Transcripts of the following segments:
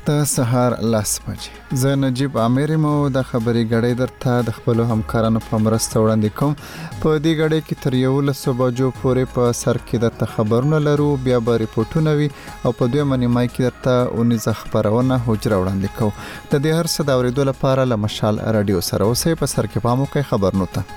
د سهار 10 بجې زه نجیب عامر مو د خبري غړې درته د خپل همکارانو په مرسته وړاندې کوم. په دې غړې کې تر 11 بجو پورې په سر کې د خبرونه لرو، بیا به ریپورتونه وي او په دوی باندې مای کې درته 19 خبرونه حجره وړاندې کوم. د دې هر څه د اوریدو لپاره له مشال رادیو سره اوسئ. په سر کې پام وکړئ خبرونه ته.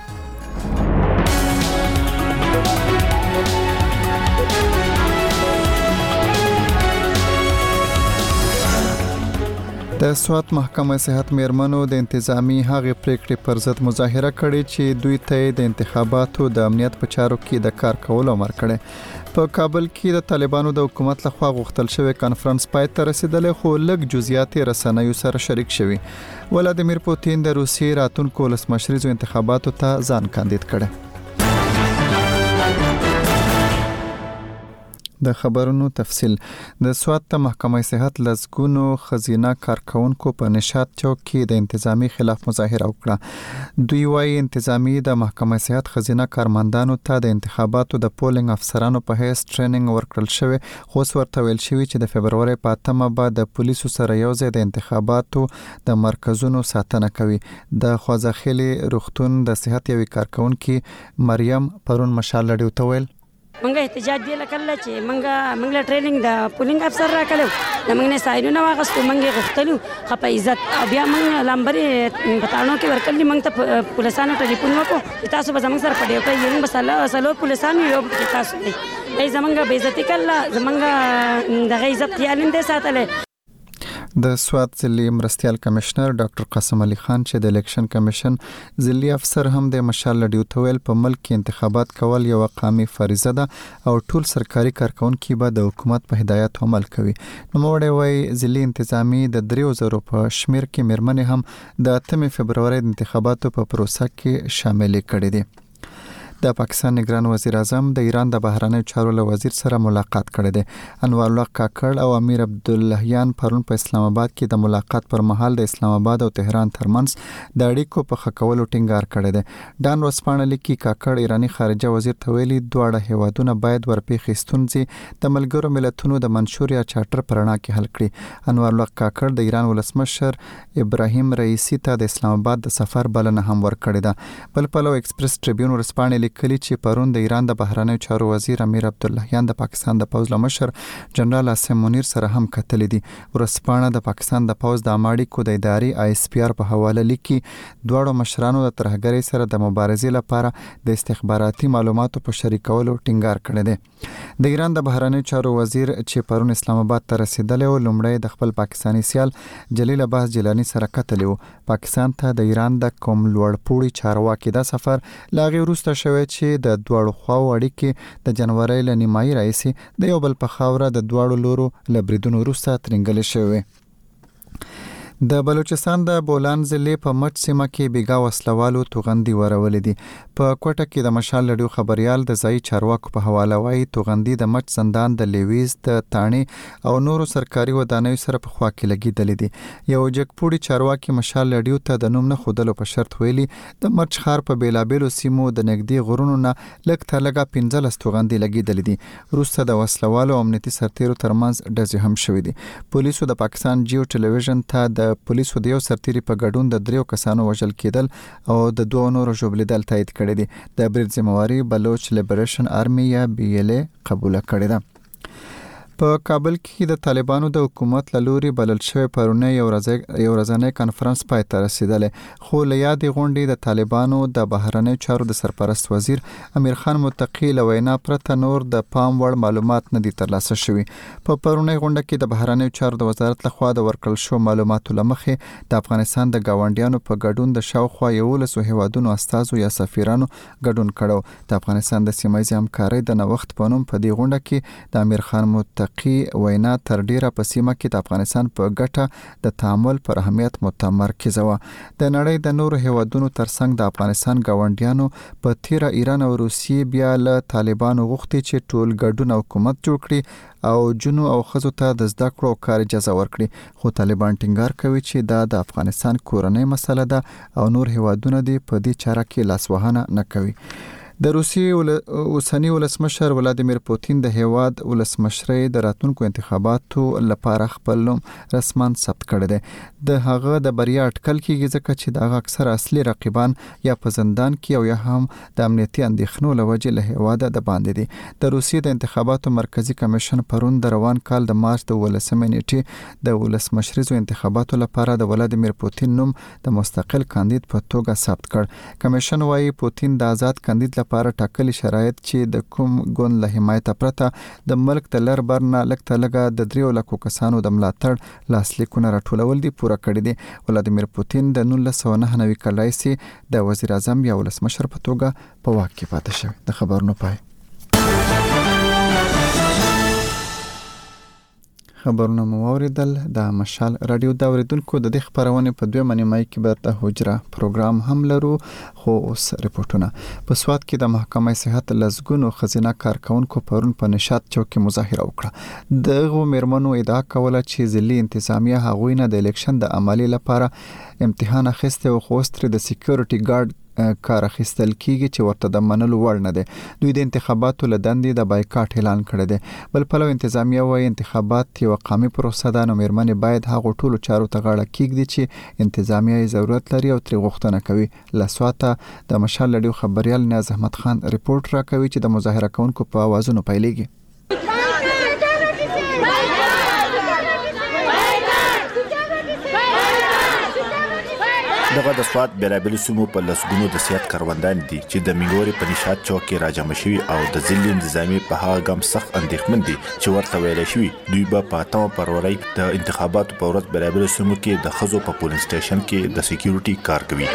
د سوات محکمه صحت میرمنو د انتظامی هغه پریکړې پر ضد مظاهره کړې چې دوی ته د انتخاباتو د امنیت په چارو کې د کار کولو امر کړي. په کابل کې د طالبانو د حکومت لخوا غوښتل شوی کانفرنس پای ته رسیدلی، خو لږ جزئیات رسنیو سره شریک شوي. ولادیمیر پوتین د روسیې راتلونکو ولسمشریزو انتخاباتو ته ځان کاندید کړي. د خبرونو تفصیل. د سوات محکمه صحت لزګونو خزینه کارکونکو په نشاط چوک کې د انتظامی خلاف مظاهره وکړه. دوی وايي انتظامی د محکمه صحت خزینه کارمندانو ته د انتخاباتو د پولینګ افسرانو په هیڅ ټریننګ ورکړل شوی، خو ورته ویل شوی چې د فبرवरी په 8مه بعد د پولیسو سره یوځای د انتخاباتو د مرکزونو ساتنه کوي. د خوځخېلي روغتون د صحت یوې کارکونکي مریم پرون مشال لړیو ته ویل منګه احتجاج دی لکه چې منګه ټریننګ د پولینګ افسر راکړو، د منګه سایډونه واغستو، منګه غختلو خپ عزت بیا منګه لمبرې پټانو کې ورکړل. منګ ته پولیسانو ټلیفون وکړو تاسو به زموږ سره پډیو کوي، موږ به سلو پولیسانو یو تاسو دی زمونږه بیزتی کړه، زمونږه د عزت خیال نه ساتله. د سوات ضلعي مرستيال کمشنر ډاکټر قاسم علي خان چې د الیکشن کمیشن ضلعي افسر هم د مشال لډیو تویل په ملک کې انتخابات کول یو قومي فریضه ده او ټول سرکاري کارکونکو به د حکومت په هدایت عمل کوي. نو موږ وايي ضلعي انتظامی د 3000 په شمیر کې میرمنې هم د 8 فبرवरी د انتخاباتو په پروسه کې شامل کړي دي. د پاکستان نگران وزیر اعظم د ایران د بهرنیو چارو له وزیر سره ملاقات کړی دی. انوار الله کاکړ او امیر عبداللهیان پرون په اسلام آباد کې د ملاقات پر مهال د اسلام آباد او تهران ترمنځ د اړیکو په خکولو ټینګار کړی دی. ډان ورسپانه لیکي کاکړ ایرانی خارجه وزیر ته ویلي دواړه هیوادونه باید ورپېښې ستونزې د ملګرو ملتونو د منشور یا چارټر پر رڼا کې حل کړي. انوار الله کاکړ د ایران ولسمشر ابراهیم رئیسی ته د اسلام آباد د سفر بلنه هم ورکړې ده. بل پلو ایکسپریس ټریبیون ورسپانه کلی چې پرون د ایران د بهرنیو چارو وزیر امیر عبداللهیان د پاکستان د پوز مشر جنرال عاصم منیر سره هم کتلې دي. ورسپانه د پاکستان د پوز د اماړي کو د اداري ISPR په حواله لیکي دواړو مشرانو د ترهګرۍ سره د مبارزې لپاره د استخباراتي معلوماتو په شریکولو ټینګار کړی دی. د ایران د بهرنیو چارو وزیر چې پرون اسلام آباد ته رسیدلی و لومړی د خپل پاکستانی سیال جلیل عباس جیلانی سره کتلی و. پاکستان ته د ایران د کوم لوړپوړي چارواکي د سفر لاغي وروسته شوی چې د دوړو خواو اړیکې د جنوري ل نیمایي راځي د یو بل په خاوره د دوړو لورو لبریدونو وروسته ترنګل شوی. د بلوچستان د بولان ضلع په مټ سیمه کې بیګا وسلوالو توغندي ورولې دي. په کوټه کې د مشال لډیو خبريال د ځای چارواکو په حواله وایي توغندي د مټ زندان د لیویز د تانی او نورو سرکاري ودانیو سره په خوا کې لګیدلې دي. یو جګپوړي چارواکي مشال لډیو ته د نوم نه خودلو په شرط ویلي د مټ خار په بیلابېلو سیمو د نګدي غرونو نه لږ تر لږه 15 توغندي لګیدلې دي. روسته د وسلوالو امنیتي سرتیرو ترمنځ ډزې هم شوې دي. پولیسو د پاکستان جیو ټلویزیون ته د پولیسو د یو سرتیری په ګډون د 3 کسانو وژل کېدل او د 2 نورو ژوبلیدل تایید کړی دي. د برید ذمہواری بلوچ لیبریشن آرمی یا BLA قبول کړی ده. په کابل کې د طالبانو د حکومت لوري بلل شوی پرونه یو ورځنی کانفرنس پای ته رسیدلی، خو له یادې غونډې د طالبانو د بهرنیو چارو د سرپرست وزیر امیر خان متقی له وینا پرته نور د پام وړ معلومات نه دي ترلاسه شوي. په پرونی غونډه کې د بهرنیو چارو د وزارت لخوا د ورکړل شو معلوماتو لمخې د افغانستان د گاونډیانو په ګډون د شاوخوا 11 هیوادونو استازو یا سفیرانو ګډون کړو. د افغانستان د سیمایي همکارۍ د نوښت په نوم په دې غونډه کې د امیر خان متقی وینا تر ډیره په سیمه کې د افغانستان په ګټه د تعامل پر اهمیت متمرکز و. د نړۍ د نورو هیوادونو ترڅنګ د افغانستان گاونډیانو په تیر ایران او روسیې بیا له طالبانو غوښتي چې ټول ګډون حکومت جوړ کړي او جنو او خزو ته د زده کړو کار اجازه ورکړي، خو طالبان ټینګار کوي چې دا د افغانستان کورنۍ مسله ده او نور هیوادونه دي په دې چاره کې لاسوهنه نه کوي. د روسیې اوسنی ولسمشر ولادیمیر پوتین د هیواد ولسمشرۍ د راتلونکو انتخاباتو لپاره خپل نوم رسما ثبت کړی دی. د هغه د بریا اټکل کیږي ځکه چې د هغه اکثر اصلي رقیبان یا په زندان کې او یا هم د امنیتي اندېښنو له وجې له هیواده د باندې دي. د روسیې د انتخاباتو مرکزی کمیشن پرون د روان کال د مارچ د 18 نیټې د ولسمشریزو انتخاباتو لپاره د ولادیمیر پوتین نوم د مستقل کاندید په توګه ثبت کړ. کمیشن وايي پوتین د آزاد کاندید لپاره ټاکلي شرایط چې د کوم ګوند له حمایت پرته د ملک د لر برنه لکه د 3 لکو کسانو د ملاتړ لاسلیکونه راټولول دي پوره کړی دي. ولادیمیر پوتین د 1999 کال راهیسې د وزیر اعظم یا ولسمشر په توګه په واک کې پاتې شوی. د خبرونو پای. خبرونه مو اوریدل. د مشال رادیو د اوریدونکو د دې خبرونه په 2 نیمه کې به د حجره پروګرام هم لرو. خو اوس رپورټونه. په سوات کې د محکمه صحت لزګونو خزینه کارکونکو پرون په نشاط چوک کې مظاهره وکړه. دغه میرمنو ادعا کوله چې ځلې انتظامیه هغوی نه د الیکشن د عملی لپاره امتحان اخیسته او خوستر د سکیورټي ګارد کار اخیستل کیږي چې ورته د منلو وړ نه دي. دوی د انتخاباتو لدندې د بایکاټ اعلان کړی دی. بل پلو انتظامیه وايي انتخابات یو قامي پروسه ده، نو میرمنې باید هغه ټولو چارو ته غاړه کیږدي چې انتظامیه ضرورت لري او تر غوښتنه کوي. لسواته د مشال رادیو خبريال نیاز احمد خان ریپورت راکوي چې د مظاهره کوونکو په اوازونو پیلېږي. دغه د سوات بیلابل سیمو په لسګونو د سیاحت کاروندان دي چې د میګوري په نشاط چوک کې راجمع شوي او د ځلې انتظامی په هغه ګام سخت اندېښمن دي چې ورته ویل شوی دوی به په 8 فروری د انتخاباتو په ورځ بیلابل سیمو کې د خزو په پولینګ سټیشن کې د سکیورټي کار کوي.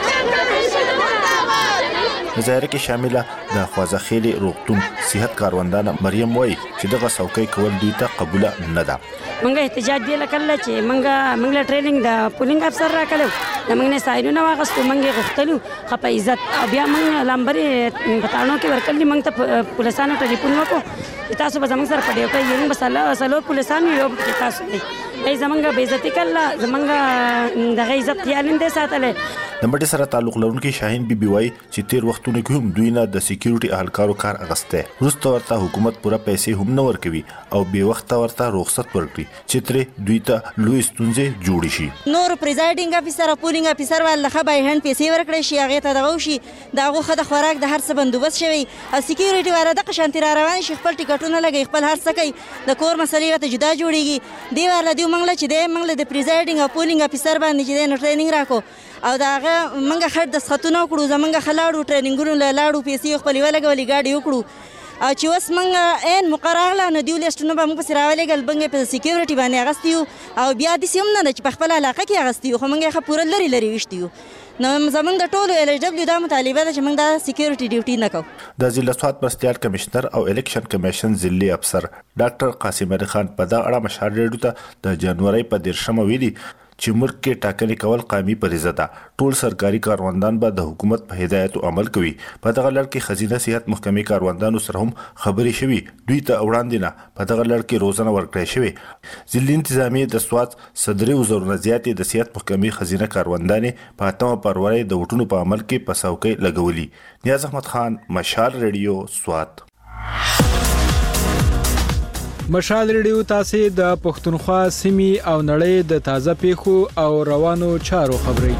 مظاهره کې شامله د خوازخیل روغتون صحت کاروندان مریم وای چې دغه څوکۍ کول دوی ته قبول نه ده. منګه احتجاج دی لکه چې منګه ټریننګ د پولینګ افسر راکړو د منګ نه سایډونه واغستو منګه غختلو خپه عزت او بیا منګ لامبري پټانو کې ورکړلی منګ ته پولیسانو ټلیفون وکړو تاسو به زموږ سره پډیو کوي یوه بساله سلو پولیسانو یو تاسو دی زمونږ به عزت کړه زمونږ د عزت خیال نه ساتله. د مټي سره تعلق لرونکي شاهین بي بي وايي چې تیر وختونو کې هم دوی نه د سکیورټي اهلکارو کار اغسته وروسته ورته حکومت پوره پیسې هم نه ورکوي او به وخت ورته رخصت ورکړي چې تر دوی ته لوی ستونزې جوړ شي. نور پریزایډینګ افیسر او پولینګ افیسر ولخه به هند پیسې ورکړي شي هغه ته دغه شي دغه خد خوراک د هر څه بندوبست شوی او سکیورټي واره د قشنتي روان شي خپل ټیکټونه لګي خپل هر څه کوي د کور مسلې ته جدا جوړيږي دی ورله دی منګل چې دی منګل د پریزایډینګ او پولینګ افیسر باندې چې دی ټریننګ راکو او داغه منګه خړ د سختونه کړو زمونږ خلاړو ټریننګونو لاړو پیسې خپل ولګولې گاډي وکړو او چې وس منګه ان مقرره نه دی لیستونه به موږ سره ولګل بنګ په سکیورټي باندې اغستیو او بیا د سیم نه چې په خپل علاقه کې اغستیو خو منګه خپل لري وشتیو نو زمونږ د ټولو ال ایچ دبليو د مطالبه ده چې موږ د سکیورټي ډیوټي نه کوو. د ضلع سوات مرستيال کمشنر او الیکشن کمیشن ضلعي افسر ډاکټر قاسم علي خان په دا اړه مشال ریډیو ته د جنوري په 13 ویلي چې ملک کې ټاکنې کول قومي فریضه ده. ټول سرکاري کاروندان به د حکومت په هدایتو عمل کوي. په دغه لړ کې خزینه صحت محکمې کاروندانو سره هم خبرې شوي دوی ته وړاندې نه په دغه لړ کې روزنه ورکړې شوې. ضلعي انتظامیه د سوات صدري وزارونه زیاتې د صحت محکمې خزینه کاروندانې په 8 فروری د وټونو په عمل کې په څوکۍ لګولي. نیاز احمد خان مشال ریډیو سوات. مشال ریډیو تاسو د پښتونخوا سیمې او نړۍ د تازه پیښو او روانو چارو خبري.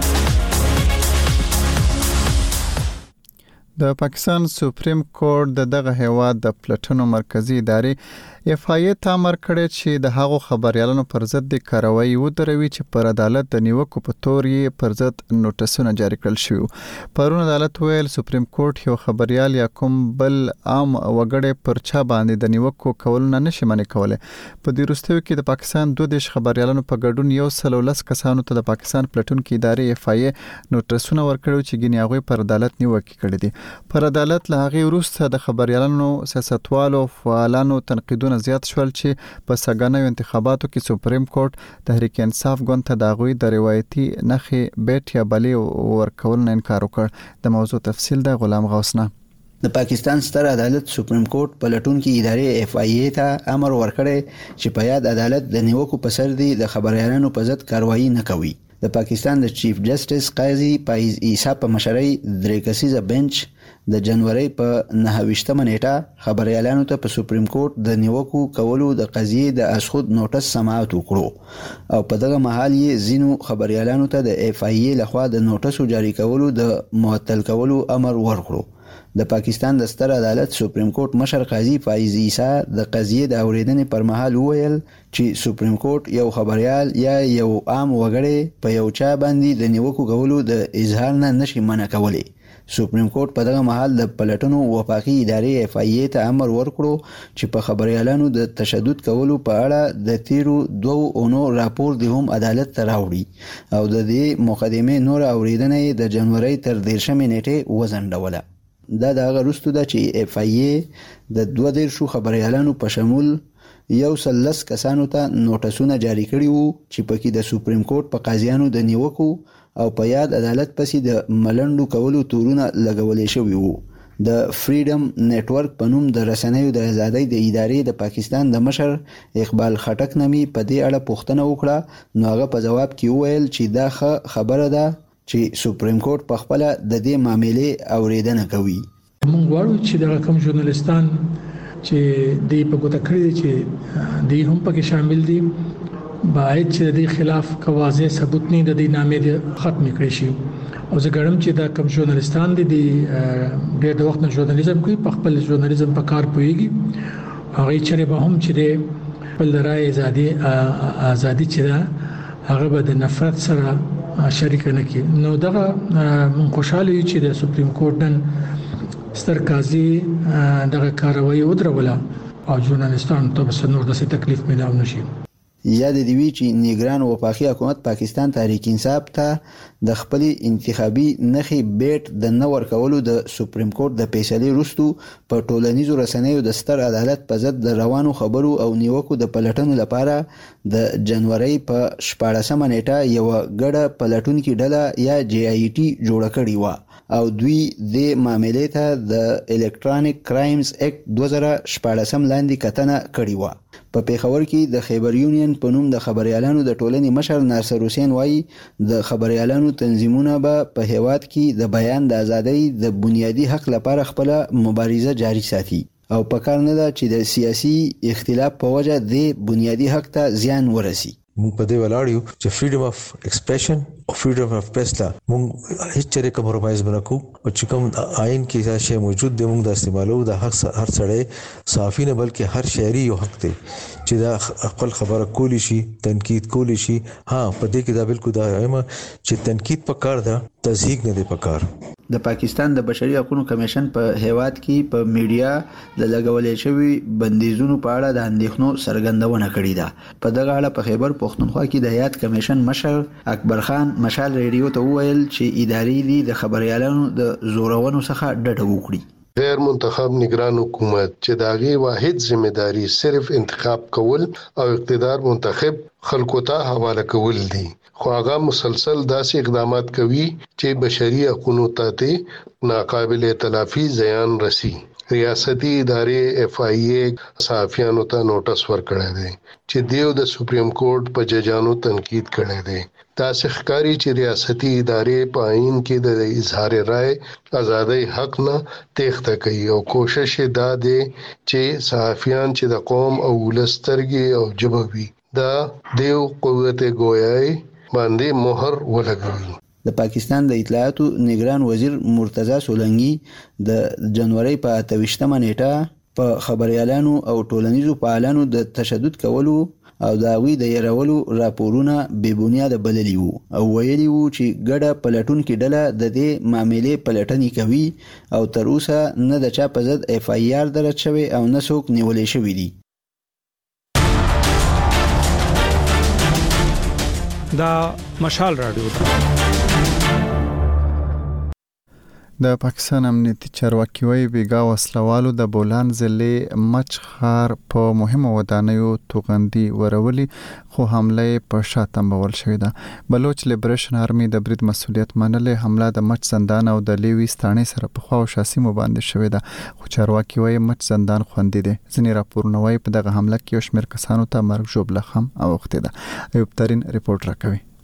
د پاکستان سپریم کورټ دغه هیواد د پلټنو مرکزی ادارې اف آی ای تامر کړی چې د هغو خبريالانو پر ضد د کاروایی ودروي چې پر عدالت د نیوکو په تور یې پر ضد نوټسونه جاری کړل شوی. پرون عدالت ویل سپریم کورټ یو خبريال یا کوم بل عام وګړي پر چا باندې د نیوکو کول نه نشي منې کوله. په دې وروستیو کې د پاکستان 2 خبريالانو په ګډون 110 کسانو ته د پاکستان پلټونکو ادارې اف آی ای نوټسونه ورکړو چې ګنې هغه پر عدالت نیوکه کړې دي. پر عدالت له هغه وروسته د خبريالانو سیاستوالو فعالانو تنقیدونه زیات شول چې په سګانو انتخاباتو کې سپریم کورټ تحریک انصاف ګوند ته د غوي د روایتي نخې بیت یا بلې ورکول نه انکار وکړ. د موضوع تفصیل د غلام غوثنا. د پاکستان ستر عدالت سپریم کورټ پلټونکو ادارې اف آی ای ته امر ورکړی چې په یاد عدالت د نیوکو په سر دی د خبريالانو په ضد کاروایی نه کوي. د پاکستان د چیف جسټس قاضي فایز عیسی په مشرۍ 3 کسیزه بنچ د جنوري په 29مه نیټه خبريالانو ته په سپریم کورټ د نیوکو کولو د قضیې د اسخود نوټس سماعت وکړو او په دغه مهال یې زینو خبريالانو ته د اف ای ای لخوا د نوټسو جاری کولو د معطل کولو امر ورکړو. د پاکستان د ستر عدالت سپریم کورټ مشر قاضي فایز عیسی د قضیې د اوریدنې پر مهال وویل چې سپریم کورټ یو خبريال یا یو عام وګړی په یو چا باندې د نیوکو کولو د اظهار نه نشي منع کولی. سپریم کورټ په دغه مهال د پلټنو وفاقي ادارې اف ای ای ته امر ورکړو چې په خبريالانو د تشدد کولو په اړه د تیرو 2 اونو راپور د هم عدالت ته راوړي او د دې مقدمه نور اوریدنې د جنوري تر 13مه نیټه وزندوله. دا د هغه وروسته ده چې اف ای ای د 22 خبريالانو په شمول 113 کسانو ته نوټسونه جاری کړي وو چې پکې د سپریم کورټ په قاضیانو د نیوکو او په یاد عدالت پسې د ملنډو کولو تورونه لګولې شوی وو. د فریډم نتورک په نوم د رسنیو د ازادۍ د ادارې د پاکستان د مشر اقبال خټک نامي په دې اړه پوښتنه وکړه نو هغه په جواب کې وویل چې دا خبره ده چې سپریم کورټ په خپل د دې معاملې اوریدنه کوي. موږ غواړو چې دا کوم ژورنالیستان چې د په ګوته کړی دي چې د هم پکې شامل دي باید چې د خلاف کوازه ثبوت نه د دې نامې د ختم کړي شي او زه ګڼم چې دا کوم ژورنالیستان دي د وخت نه ژورنالیزم کوي په خپل ژورنالیزم په کار پويږي هغه چې به هم چې بل رائے ازادي چې دا هغه به د نفرت سره شریک نه کی. نو دغه من خوشاله یو چې د سپریم کورټ نن ستر قاضي دغه کاروایی ودروله او ژورنالیستانو ته به نور د تکلیف ملاو نشي. یاد دی وی چې نیګران وفاقي حکومت پاکستان تحریک انصاف ته د خپل انتخابي نخي بیت د نور کولو د سپریم کورټ د فیصله وروسته په ټولنیزو رسنیو د ستر عدالت په ضد د روانو خبرو او نیوکو د پلټنو لپاره د جنوري په 14مه نیټه یو ګډه پلټونکو ډله یا جی ای ټي جوړ کړی و او دوی د معاملې ته د الکترونیک کرایمز اکټ 2014 لاندې کتنه کړی و. په پیښور کې د خیبر یونین په نوم د خبريالانو د ټولنې مشر ناصر حسین وایي د خبريالانو تنظیمونه به په هیواد کې د بیان د ازادۍ د بنیادی حق لپاره خپل مبارزه جاری ساتي او په کار نه ده چې د سیاسي اختلاف په وجه د بنیادی حق ته زیان ورسي. موږ په دې ولاړ یو چې فریډم اف ایکسپریشن او فریډم اف پریس لا موږ هیڅ چره کمپرمایز بنکو او چې کوم آئین کې دا شی موجود دی موږ د استعمالو د حق هر سړی صافي نه بلکې هر شهري یو حق دی چې دا خپل خبره کولی شي تنقید کولی شي. ها په دې کې دا بالکل دا اېما چې تنقید په کار ده تزهیق نه دی په کار. د پاکستان د بشري حقوقو کمیشن په هیواد کې په میډیا د لګولې شوی بندیزونو په اړه د اندېښنو څرګندونه کړې ده. په دغه اړه په خیبر پښتونخوا کې د یاد کمیشن مشر اکبر خان مشال ریډیو ته وویل چې ادارې دي د خبريالانو د زورونو څخه ډډه وکړي. غیر منتخب نگران حکومت چې داغي واحد ذمہداري صرف انتخاب کول او اقتدار منتخب خلکو ته حواله کول دي خو هغه مسلسل داسې اقدامات کوي چې بشري حقوقو ته ناقابل تلافي زیان رسي. ریاستي ادارې اف ای ای صحافیانو ته نوټس ورکړی دی چې دیو د سپریم کورټ په ججانو تنقید کړی دی. تاسو ښکاری چې ریاستي ادارې په آئین کې د اظهار رائے ازادۍ حق نه تېښته کوي او کوشش دا دی چې صحافیان چې د قوم او ولسترګي او جبوي دا دیو قوت گویاي باندې مهر ولګوي. د پاکستان د اطلاعاتو نگران وزیر مرتضی سولنګي د جنوري په 28مه نیټه په خبريالانو او ټولنیزو فعالانو د تشدد کولو او د هغوی د يرولو راپورونه بې بنیاده بللي وو او ویلي وو چې ګډه پلټونکو ډله د دې معاملې پلټنې کوي او تر اوسه نه د چا په ضد اف ای آر درج شوی او نه څوک نیولې شوی دي. دا مشال رادیو د پاکستان امنیتي چارواکي وایي بیګا وسلوالو د بولان ضلع مچ ښار په مهمه ودانیو توغندي ورولي خو حمله په شاته مول شوې ده. بلوچ لیبریشن آرمي د برید مسولیت منلې حمله د مچ زندان او د لیوي ستانې سره په خوا او شاسي مباندې شوې ده خو چارواکي وایي مچ زندان خوندي دي. ځینې راپورونه وایي په دغه حمله کې یو شمېر کسانو ته مرګ ژوبله هم اوښتې ده. ایوب ترين ریپورت راکوي.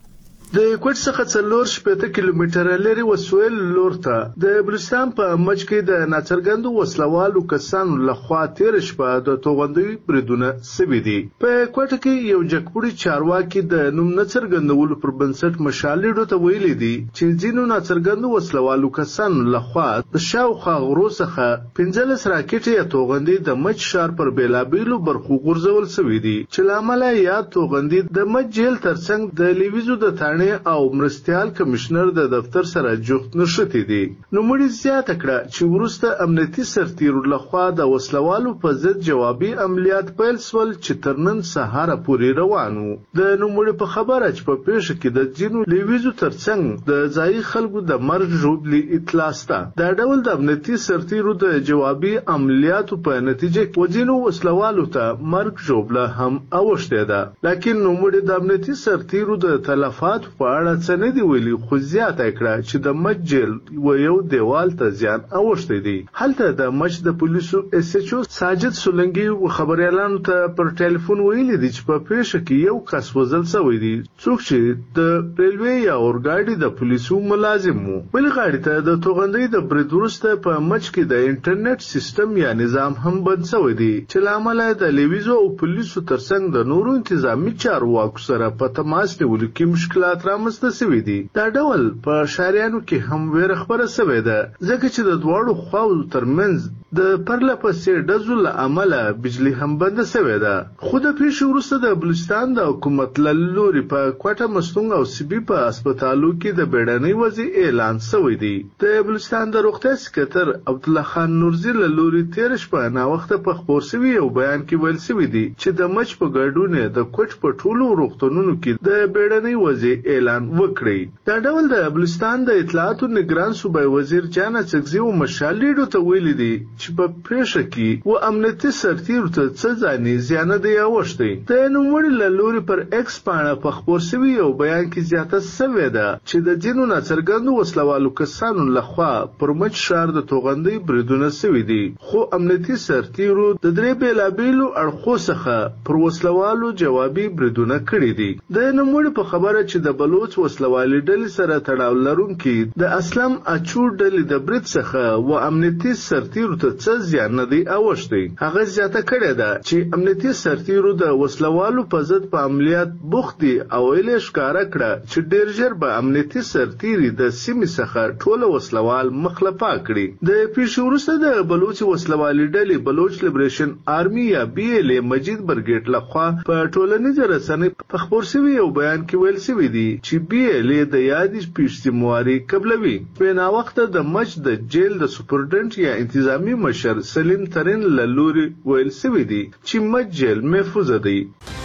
د کوټ څخه 4 کیلومتره لري وسویل لور ته د بلوچستان په مچ کې د ناڅرګندو وسلوالو کسانو لخوا تیر شپه د توغندۍ بریدونه سوي دي. په کوټ کې یو جګپوړي چارواکي د نوم ناڅرګندولو پر بنسټ مشالېډو ته ویلي دي چې ځینو ناڅرګندو وسلوالو کسانو لخوا د شاوخوا غرو څخه 15 راکټې یا توغندۍ د مچ شار پر بیلابیلو برخو غورځول سوي دي چې لامل یا توغندۍ د مچ جیل ترڅنګ د لیویزو د تانې او مرستيال کمشنر د دفتر سره جوخت نشتی دي. نو مړي زیاته کړه چې ورسته امنیتي سرتیرو لخوا د وسلوالو په ضد جوابي عملیات پیل سول چې ترنن سهار پورې روانو. د نوموړي په خبره چې په پیښه کې د جنو لیویزو ترڅنګ د ځای خلکو د مرګ ژوبلي اطلاع سته. دا ډول د امنیتي سرتیرو د جوابي عملیاتو په نتیجه کې وجنو وسلوالو ته مرګ ژوبله هم اوښته ده. لکه نوموړي د امنیتي سرتیرو د تلفات په اړه څه نه دی ویلي، خو زیاته کړه چې د مچ جیل و یو دیوال ته زیان اوښتی دی. هلته د مچ د پولیسو اس ایچ او ساجد سولنګي خبريالانو ته پر ټلیفون ویلي دي چې په پیښه کې یو کس وژل شوی دی، څوک چې د ریلوی یا اورګاډي د پولیسو ملازم وو. بل غاړي ته د توغندۍ د برید وروسته په مچ کې د انټرنیټ سیستم یا نظام هم بند شوی دی چې لامل د لیویزو او پولیسو ترڅنګ د نورو انتظامی چارواکو سره په تماس نیولو کې مشکلات رامنځته شوي دي. دا ډول په شاریانو کې هم ویره خبره شوې ده ځکه چې د دواړو خواو ترمنځ د پرله پسې ډزو له امله بجلی هم بنده شوې ده. خو د پیښې وروسته د بلوچستان د حکومت له لوري په کوټه مستونګ او سبي په هسپتالو کې د بیړنۍ وضع اعلان شوی دی. د بلوچستان د روغتیا سکرټر عبدالله خان نورزي له لوري تیر شپه ناوخته په خبر شوي یو بیان کې ویل شوی دی چې د مچ په ګډون د کوټ په ټولو روغتونونو کې د بیړنۍ وضع اعلان وکړي. دا ډول د بلوچستان د اطلاعاتو نگران صوبای وزیر جانا چکزي او مشالېډو ته ویلي دي چې په پیښه کې و امنیتي سرتیرو ته څه ځاني زیان دی اوښتي. د نوموړي له لوري پر ایکس پاڼه په خبر شوي یو بیان کې زیاته شوې ده چې د جنو ناڅرګندو وسلوالو کسانو لخوا پر مچ شار د توغندۍ بریدونه شوي دي، خو امنیتي سرتیرو د درې بیلابیلو اړخو څخه پر وسلوالو جوابي بریدونه کړي دي. د نوموړي په خبره چې د بلوچ وسلوالي ډلې سره تړاو لرونکي د اسلام اچو ډلې د برید څخه و امنیتي سرتیرو ته څه زیان نه دی اوښتی. هغه زیاته کړې ده چې امنیتي سرتیرو د وسلوالو په ضد په عملیات بوخت دي او یې ښکاره کړه چې ډېر ژر به امنیتي سرتیري د سیمې څخه ټوله وسلوال مخلفا کړي. د پیښې وروسته د بلوچ وسلوالي ډلې بلوچ لیبریشن آرمي یا بي ال اي مجید برګیټ لخوا په ټولنیزو رسنیو په خبر شوي یو بیان کې ویل شوي دي چې بي ال اي د یادې پیښې مواري قبلوي. په ناوخته د مچ د جیل د سپرډنټ یا انتظامی مشر سلیم ترین له لوري ویل شوي دي چې مچ جیل محفوظ دی.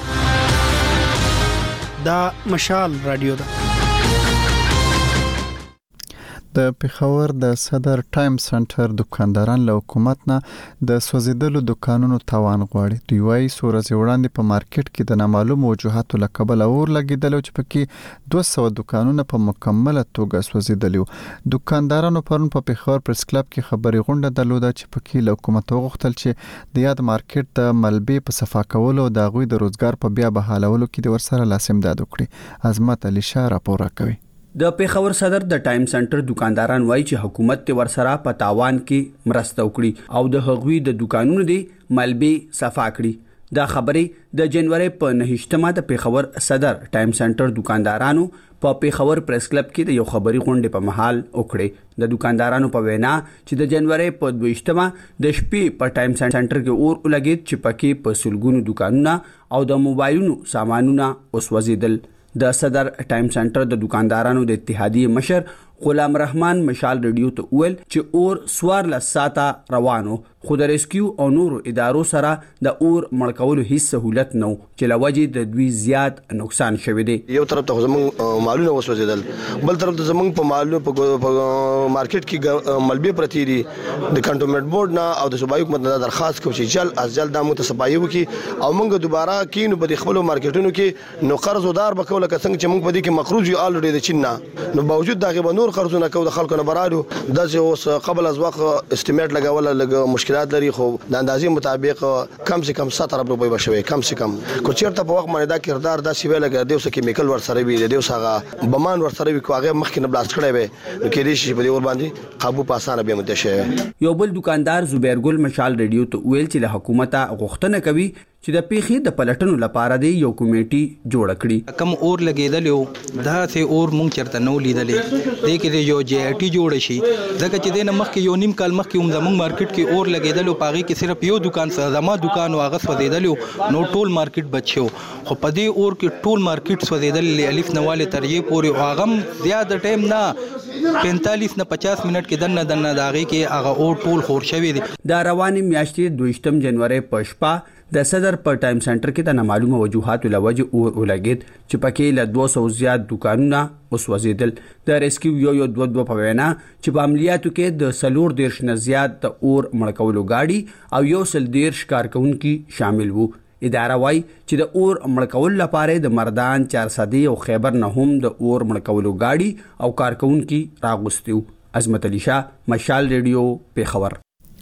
دا مشال رادیو ده. د پېښور د صدر ټایم سنټر دکانداران له حکومت نه د سوځیدلو دکانونو تاوان غواړي. دوی وايي څو ورځې وړاندې په مارکیټ کې د نامعلومو وجوهاتو له کبله اور لګېدلی چې پکې 200 دکانونه په مکمله توګه سوځېدلي وو. دکاندارانو پرون په پېښور پریس کلب کې خبري غونډه درلوده چې پکې له حکومت وغوښتل چې د یاد مارکیټ د ملبې په صفا کولو او د هغوی د روزګار په بیا بحالولو کې د ورسره لاس امداد وکړي. عظمت علي شاه راپور راکوي. د پېښور صدر د ټایم سنټر دکانداران وایي چې حکومت ته ورسره په تاوان کې مرسته وکړي او د هغوی د دکانونو دی ملبې صفا کړي. دا خبرې د جنوري په 9مه د پېښور صدر ټایم سنټر دکاندارانو په پېښور پریس کلب کې د یو خبري غونډې په محل وکړې. د دکاندارانو په وینا چې د جنوري په 22مه د شپې په ټایم سنټر کې اور ولګید چې پکې په سلګونو دکانونه او د موبایلونو سامانونه وسوځیدل. د صدر ټایم سنټر د دکاندارانو د اتحادیې مشر غلام رحمان مشال ریډیو ته ویل چې اور سوار له ساته روانو، خو د ریسکیو او نورو ادارو سره د اور مړکولو هیڅ سہولت نه چې لوجې د دوی زیات نقصان شوی دی. یو طرف ته زمونږ مالونه وسوځیدل، بل طرف ته زمونږ په مالونو په مارکیټ کې ملبې پرتی دي. د کنټونمنت بورډ نه او د صوبایي حکومت نه درخواست کوم چې جل از جل د موږ ته صفایي وکړي او موږ دوباره کینو په خپل مارکیټونو کې نو قرضدار بکول که څنګه چې موږ په دې کې مقروض یو الریډي د چین نه، نو باوجود دغه به نور ټول قرضونه کو د خلکو نه برالو د اوس قبل از وخت استیمیټ لګول لګ مشکلات لري خو د اندازې مطابق کم سے کم 70 روپۍ بشوي کم سے کم کو چیرته په وخت باندې دا کردار دا سی ویل لګ دیو سه کیمیکل ور سره وی دیو سره بمان ور سره وی کو هغه مخکې نه بلاست کړی وي نو کې دې شي په دې ور باندې قابو پاسانه به متشه. یو بل دکاندار زبیر ګل مشال ریډیو ته ویل چې له حکومت غوښتنه کوي چې د پیښې د پلټنو لپاره دی یو کمیټي جوړ کړي. کم اور لګیدل دا سه اور مونږ چرته نو لیدلې دې کې یو جی آی ټی جوړ شي ځکه چې د مخکې یو نیم کال مخکې هم زموږ مارکیټ کې اور لګیدل او پاغي کې صرف یو دکان سره زما دکان او هغه سوځیدل نو ټول مارکیټ بچو خو په دې اور کې ټول مارکیټ سوځیدل الف نواله ترې پورې هغه زیات ټایم نه 45 نه 50 منټ کې دنه داغي کې هغه اور ټول خور شوی دي. د رواني میاشتې 2 جنوري په شپه د صدر په ټایم سنټر کې د نامعلومه وجوهاتو لوجه اور ولګید چې پکې له 200 زیات دکانونه وسوځیدل. د ریسکیو یو دوه په وینا چې په عملیاتو کې د سلور دیرش نه زیات د اور مړکولو گاډي او یو سل دیرش کارکونکي شامل وو. اداره وايي چې د اور مړکولو لپاره د مردان 400 او خیبر نه هم د اور مړکولو گاډي او کارکونکي راغوستیو. عظمت علي شاه، مشال ریډیو، پیښور.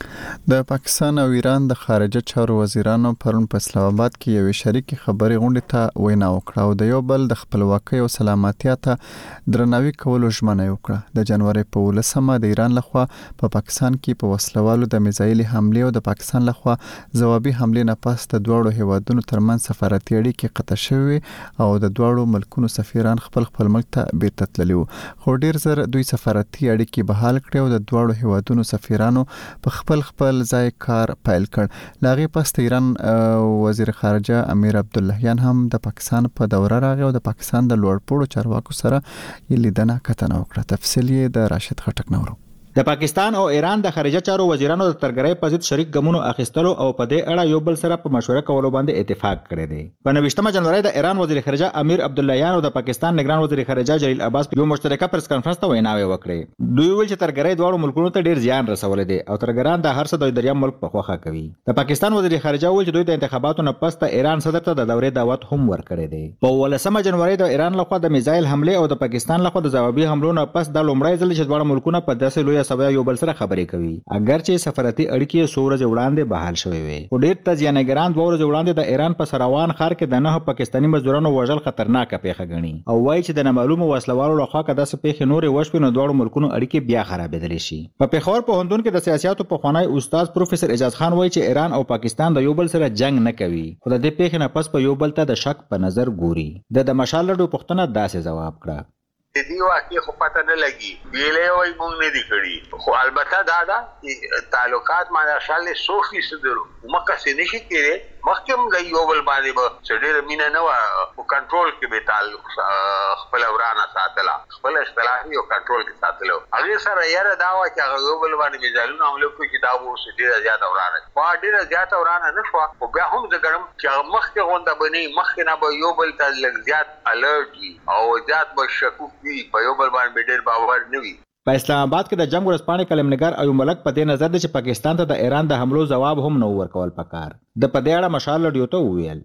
د پاکستان او ایران د خارجه چارو وزیرانو پرون په اسلام آباد کې یو شریک خبري غونډه ته وینا وکړه او د یو بل د خپلواکۍ او سلامتیا ته درناوی کولو ژمنه وکړه. د جنوري په 10مه د ایران لخوا په پاکستان کې په وسلوالو د میزایل حمله او د پاکستان لخوا ځوابي حمله نه پس د دوړو هیوادونو ترمن سفارتي اړیکې قطع شوې او د دوړو ملکونو سفیران خپل ملک ته بیرته تللي وو. خو ډیر زر دوی سفارتي اړیکې بحال کړې او د دوړو هیوادونو سفیرانو په خپل ځای کار پیل کړ. لاغي پس ایران وزیر خارجه امیر عبداللهیان هم د پاکستان په دوره راغی او د پاکستان د لوړپوړو چارواکو سره لیدنه کتنه وکړه. تفصیل یې د راشد خټک نورو. د پاکستان او ایران د خارجه چارو وزیرانو د ترګرۍ په ضد شریک ګامونو اخیستلو او په دې اړه یو بل سره په مشوره کولو باندې اتفاق کړی دی. په 29 جنوري د ایران وزیر خارجه امیر عبداللهیان او د پاکستان نگران وزیر خارجه جلیل عباس یو مشترکه پریس کانفرنس ته ویناوي وکړې. دوی ویل چې ترګرۍ دواړو ملکونو ته ډیر زیان رسولی دی او ترګران د هر څه د دریم ملک په خوخه کوي. د پاکستان وزیر خارجه ویل چې دوی د انتخاباتو نه پس د ایران صدر ته د دورې دعوت هم ورکړی دی. په 18 جنوري د ایران لخوا د میزایل حمله او د پاکستان لخوا د ځوابي حملو نه پس د لومړی ځل چې دواړو ملکونو په داسې لوی سبا یو بل سره خبرې کوي. اگر چې سفارتي اړیکې سورج وړاندې بحال شوې وي خو ډېر تزیانګران دوه ورځې وړاندې د ایران په سروان ښار کې د 9 پاکستاني مزدورانو وژل خطرناکه پیښه ګڼي او وایي چې د نامعلومو وسلوالو لخوا که داسې پیښې نورې وشوي نو دواړو ملکونو اړیکې بیا خرابېدلی شي. په پیښور پوهنتون کې د سیاسیاتو پخوانی استاد پروفیسور اعجاز خان وایي چې ایران او پاکستان د یو بل سره جنگ نه کوي خو د دې پیښې نه پس په یو بل ته د شک په نظر ګوري. د مشال لډو پوښتنه داسې جواب کړه. د دې واقعي خو پته نه لګي ویلې وای مونږ نه دي کړی خو البته دا تعلقات ماشاء الله 100% درو مکه سي نشي کېږي مخکم د یو بل باندې به ډېر مینه نه و او کنټرول کې به تعلق خپل ورانه ساتلا خپل اصطلاحي او کنټرول کې ساتلو هغه سره یاره دا و چې هغه یو بل باندې میزالونه عملو کوي چې دا وو ډېر زیات ورانه په ډېر زیات ورانه نه شو او بیا هم د ګرم چې مخکې غونډه بنې مخکې نه به یو بل ته لږ زیات الرټ او زیات به شکوک په یو بل باندې ډېر باور نه وي. په اسلام آباد کې د جنگ ورځپاڼې کلمنګار ایوب ملک په دې نظر دی چې پاکستان ته د ایران د حملو جواب هم نه ورکول پکار. د په دې اړه مشال لډیو ته وویل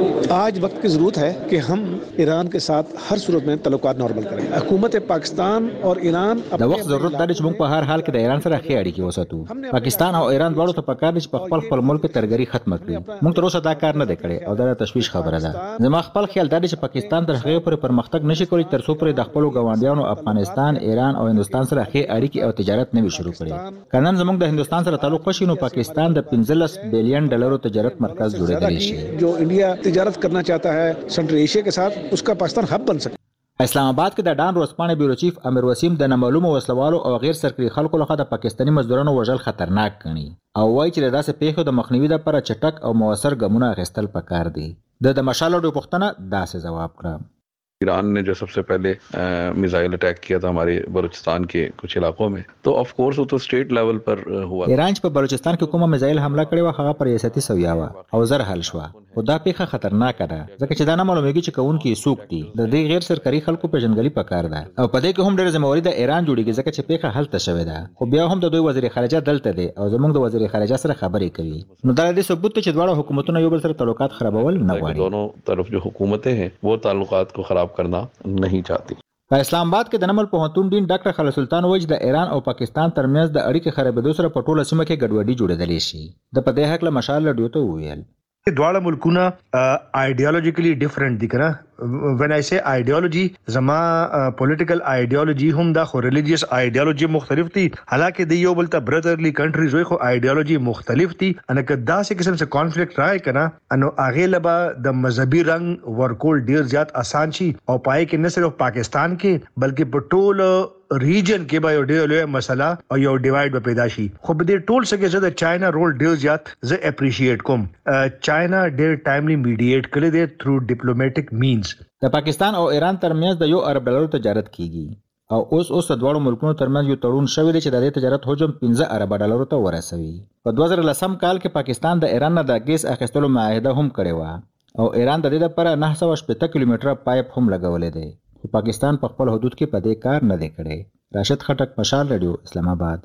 आज वक्त की ज़रूरत है कि हम ईरान के साथ हर सूरत में तल्लुकात नॉर्मल करें. हुकूमत पाकिस्तान और ईरान د وخت ضرورت دی چې موږ په هر حال کې د ایران سره ښې اړیکې وساتو. پاکستان او ایران دواړو ته پکار دي چې په خپل ملک ترګري ختمه کړي. موږ تر اوسه دا کار نه دی کړی او دا تشویش خبره ده. زما خپل خیال دا دی چې پاکستان تر هغې پورې پرمختګ نشي کولی تر څو پورې د خپلو ګاونډیانو افغانستان، ایران او هندوستان سره ښې اړیکې او تجارت نه وي شروع کړي. که نن زموږ د هندوستان سره تعلق وشي نو پاکستان د 15 بلین ډالرو تجارت مرکز جوړېدلی شي. जो इंडिया तिजारत करना चाहता है सेंट्रल एशिया के साथ उसका पाकिस्तान हब बन सके. اسلام آباد کې د ډان ورځپاڼې بیورو چیف امیر وسیم د نامعلومو وسلوالو او غیر سرکري خلکو لخوا د پاکستاني مزدورانو وژل خطرناک ګڼي او وایي چې د داسې پیښو د مخنیوي لپاره چټک او موثر ګامونه اخیستل پکار دي. د مشال لډو پوښتنه داسې جواب کړه. ईरान ने जो सबसे पहले मिसाइल अटैक किया था हमारे बलूचिस्तान के कुछ इलाकों में तो ऑफ कोर्स वो तो स्टेट लेवल पर हुआ. ایران په بلوچستان کې کومه میزایل حمله کړې و هغه پر ریاستي سویا و او زر حل شو. خو دا پیښه خطرناکه ده ځکه چې دا نه معلومیږي چې کوونکي څوک دي. د دې غیر سرکري خلکو پیژنګلي پکار ده او په دې کې هم ډېر ذمہواری د ایران جوړیږي ځکه چې پیښه هلته شوې ده. خو بیا هم د دوی وزیر خارجه دلته دی او زموږ د وزیر خارجه سره خبرې کوي. نو دا د ثبوت چې دواړه حکومتونه یو بل سره تعلقات خرابول نه غواړي. दोनों तरफ जो हुकूमतें हैं वो ताल्लुकात को खराब करना नहीं चाहती. په اسلام آباد کې د نمل پوهنتون ډین ډاکټر خالد سلطان وایي د ایران او پاکستان ترمنځ د اړیکې خرابېدو سره په ټوله سیمه کې ګډوډي جوړېدلی شي. د په دې هکله مشال رادیو ته وویل دواړه ملکونه آیډیالوژیکلی ډیفرنٹ دي کنه. when I say ideology زما پولیټیکل آیډیالوژي هم دا خو ریلیجیس آیډیالوژي مختلف دي، حالکه د یو بل ته برادرلی کنټریز وي خو آیډیالوژي مختلف دي. ان که دا څه قسم څه کانفلیکټ راي کنه انو هغه لبا د مذهبي رنگ ورکول ډیر زیات آسان شي او پای کې نه صرف پاکستان کې بلکې په ټول ریجن کې به یو ډېر لوی مسله او یو ډیوایډ به پیدا شي. خو په دې ټول څه کې د چاینا رول ډېر زیات زه اپریشیټ کوم. چاینا ډېر ټایملی میډیټ کړی دی تھرو ډیپلوماټیک مینز. د پاکستان او ایران ترمنځ د 1 ارب ډالر تجارت کیږي او اوس د دوه ملکونو ترمنځ یو تړون شوی دی چې د دې تجارت حجم 15 ارب ډالر ته ورسوي. په 2010 کال کې پاکستان د ایران نه د ګیس اخیستلو معاهده هم کړې و او ایران د دې لپاره 980 کیلومتره پایپ هم لګولې دی. پاکستان په خپل حدود کې په دې کار نه دی کړی. راشد خټک، مشال رادیو، اسلام آباد.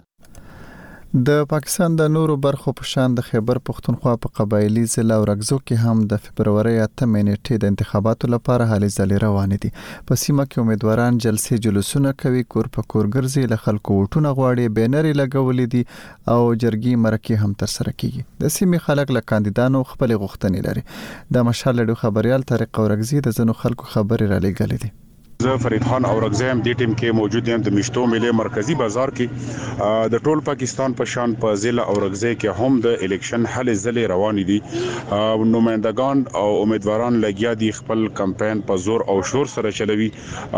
د پاکستان د نورو برخو په شان د خیبر پختونخوا په قبایلی ضلع اورګزو کې هم د فبرवरी 8 نیټې د انتخاباتو لپاره هلې ځلې روانې دي. په سیمه کې امیدواران جلسې جلوسونه کوي، کور په کور ګرځي، له خلکو وټونه غواړي، بینرې لګولې دي او جرګې مرکې هم تر سره کیږي. د سیمې خلک له کاندیدانو خپل غوښتنې لري. د مشال رادیو خبريال طارق اورګزي د زنو خلکو خبرې را لېږلې دي. زه فرید خان اورګزی هم دې ټیم کې موجود یم. د مشتو ملي مرکزی بازار کې د ټول پاکستان په شان په ضلع اورګزی کې هم د الیکشن هلې ځلې روان دي. نمائندگان او امیدواران لګیا دي خپل کمپاین په زور او شور سره چلوي.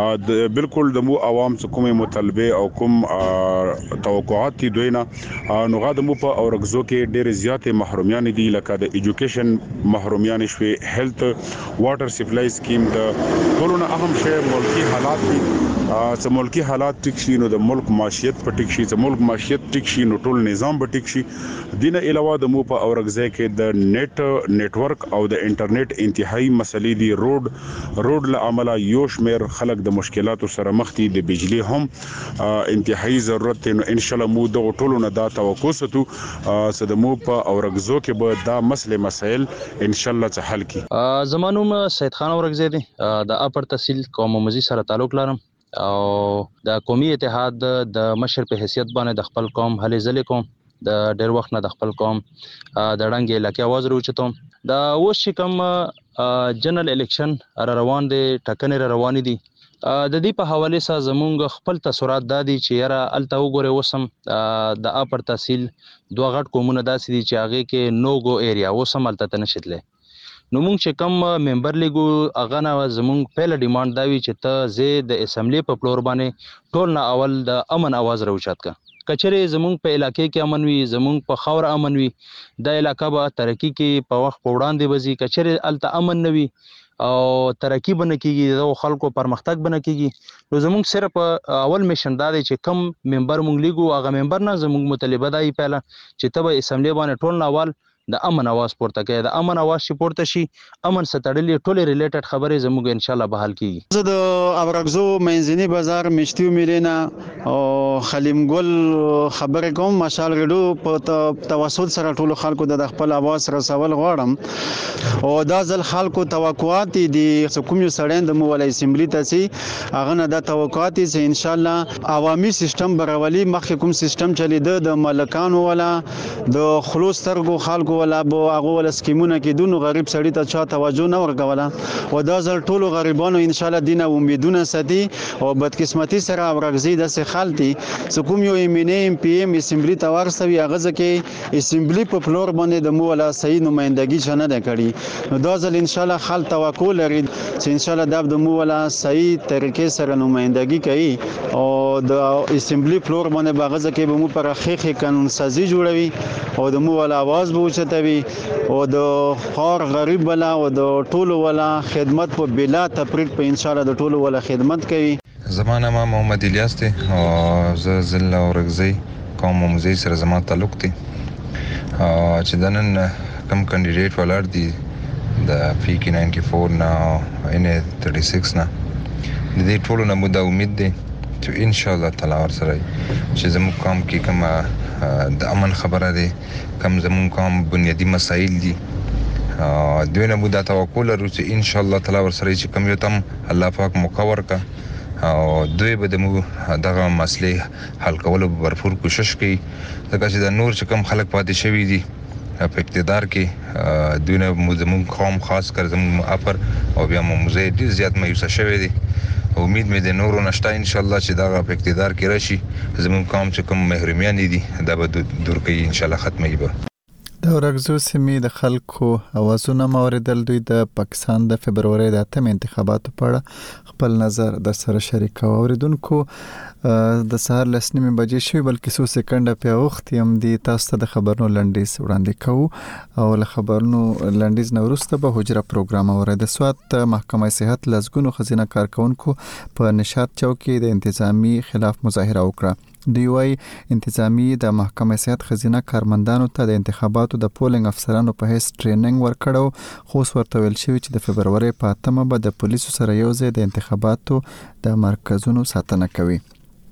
بالکل د مو عوام څخه کومه مطالبه او کوم توقعات دي دوی نه نو غاده مو په اورګزو کې ډېر زیات محرومیان دي، لکه د ایجوکیشن محرومیان شوي، هیلث، واټر سپلای سکیم، د ټولو نه اهم شی ملکی حالات دي. چې ملکی حالات ټیک شي نو د ملک معیشت په ټیک شي، چې ملک معیشت ټیک شي نو ټول نظام به ټیک شي. دینه علاوه د مو په اورګزی کې د نتورک او د انټرنیټ انتهایی مسلې دي. روډ له عمله یو شمیر خلک د مشکلاتو سره مخ دي، د بجلی هم انتهایی ضرورت دی. نو ان شاء الله مو د ټولو نه دا توقع ستو چې د مو په اورګزو کې به دا مسائل ان شاء الله ته حل کی. زمانوم سید خان اورګزی دی، د اپر تحصیل قوم مزي سره تعلق لرم او د قومي اتحاد د مشر په حیثیت باندې د خپل قوم هلې ځلې کوم. د ډېر وخت نه د خپل قوم د ډنګ علاقې आवाज راوچتم. د اوس چې کوم جنرال الیکشن روان دي، ټاکنې روان دي، د دې په حواله سره زمونږ خپل تاثیرات دادي چې یاره الته وګوره وسم د اپر تحصیل دوه غټ قومونه داسې دي چې هغه کې نو گو ایریا وسم الته نشتله. نو مونږ چې کوم ممبر لیګو هغه نه زمونږ پهله ډیماند دا وی چې ته زه د اسمبلی په فلور باندې ټول نه اول د امن आवाज راوچات کا. کچره زمونږ په علاقې کې امن وي، زمونږ په خاور امن وي، د علاقې به ترقی کې په وخت په وړاندې وځي. کچره الته امن نه وي او ترقی بنه کیږي، د خلکو پرمختګ بنه کیږي. نو زمونږ صرف اول میشن دا دی چې کم ممبر مونږ لیګو هغه ممبر نه زمونږ مطالبه دی پهله چې ته به اسمبلی باندې ټول نه اول د امن आवाज پورته کوي. د امن आवाज چې پورته شي، امن ستړلې ټوله ریلیټډ خبرې زموږ ان شاء الله به حل کیږي. زه د اورګزو منځنی بازار مشتیو میلینا او خلیم ګل خبرې کوم. مشال رادیو په توسط سره ټول خلکو د خپل आवाज رسول غواړم او دا ځل خلکو توقعات دي کوم یو سړی د مول اسمبلی ته سي هغه نه د توقعات چې ان شاء الله عوامي سیستم برولي مخکې کوم سیستم چلیده د ملکانو ولا د خلوص ترګو خلکو ولا بو هغه ول سکیمونه کې دونو غریب سړی ته چا توجه نه ورکوله او دا ځل ټول غریبانو ان شاء الله دینه امیدونه ساتي او بدقسمتي سره اورګزي د سخالتي سکوم یو ایم پی ایم اسمبلی ته ورسوي هغه ځکه اسمبلی په فلور باندې د مو ولا صحیح نمائندګي چنه ده کړي. نو دا ځل ان شاء الله خل توقع لري چې ان شاء الله د مو ولا صحیح طریقې سره نمائندګي کوي او د اسمبلی فلور باندې باغ ځکه به مو پر خېخه قانون سازي جوړوي او د مو ولا आवाज به او د خار غریب ولا او د ټولو ولا خدمت په بلا تفریق په ان شاء الله د ټولو ولا خدمت کوي. زمانه ما محمد الیاس دی او زه ضلع اورګزی قوم مزي سره زما تعلق دی. چې دنن کم کاندیدټ ولر دی د فیکی 94 نه ان 36 نه د دې ټولو نه مو د امید دی چې ان شاء الله تعالی ور سره چې زموږ قوم کې کوم د امن خبره دی، کم زمون کوم بنیادی مسائل دي دوی نه مو دا توقع لرو چې ان شاء الله تعالی ور سره چې کم یو تم الله پاک مقور کا او دوی به د دغه مسلې حل کولو भरपूर کوشش کوي ځکه چې د نور چې کم خلک پاتې شوي دي په اقتدار کې دوی نه زموږ قوم خاص کر زموږ اپر او بیا موزه ډیر زیات مایوس شوی دي. امید مې د نورو نشته ان شاء الله چې دا په اقتدار کې راشي زموږ قوم چې کوم محرومیان دي دا به دور کوي ان شاء الله ختمي به. د ورغزو سیمې د خلکو اوازونه موریدل. دوی د پاکستان د فبرवरी د 8 انتخاباتو په اړه خپل نظر د سره شریک اوریدونکو د سهار لسنیمه بجې شوی بلکې څو سکند په وخت هم دي تاسو ته د خبرونو لنډیز وړاندې کوو او له خبرونو لنډیز نورسته به حجره پروګرام اورید. سوات محکمه صحت لزګونو خزینه کارکونکو په نشاط چوک کې د انتظامی خلاف مظاهره وکړه. دوی وايي انتظامی د محکمه صحت خزینه کارمندانو ته د انتخاباتو د پولینګ افسرانو په هیڅ ټریننګ ورکړو خو ورته ویل شوی چې د فبرवरी په 8 به د پولیسو سره یو ځای د انتخاباتو د مرکزونو ساتنه کوي.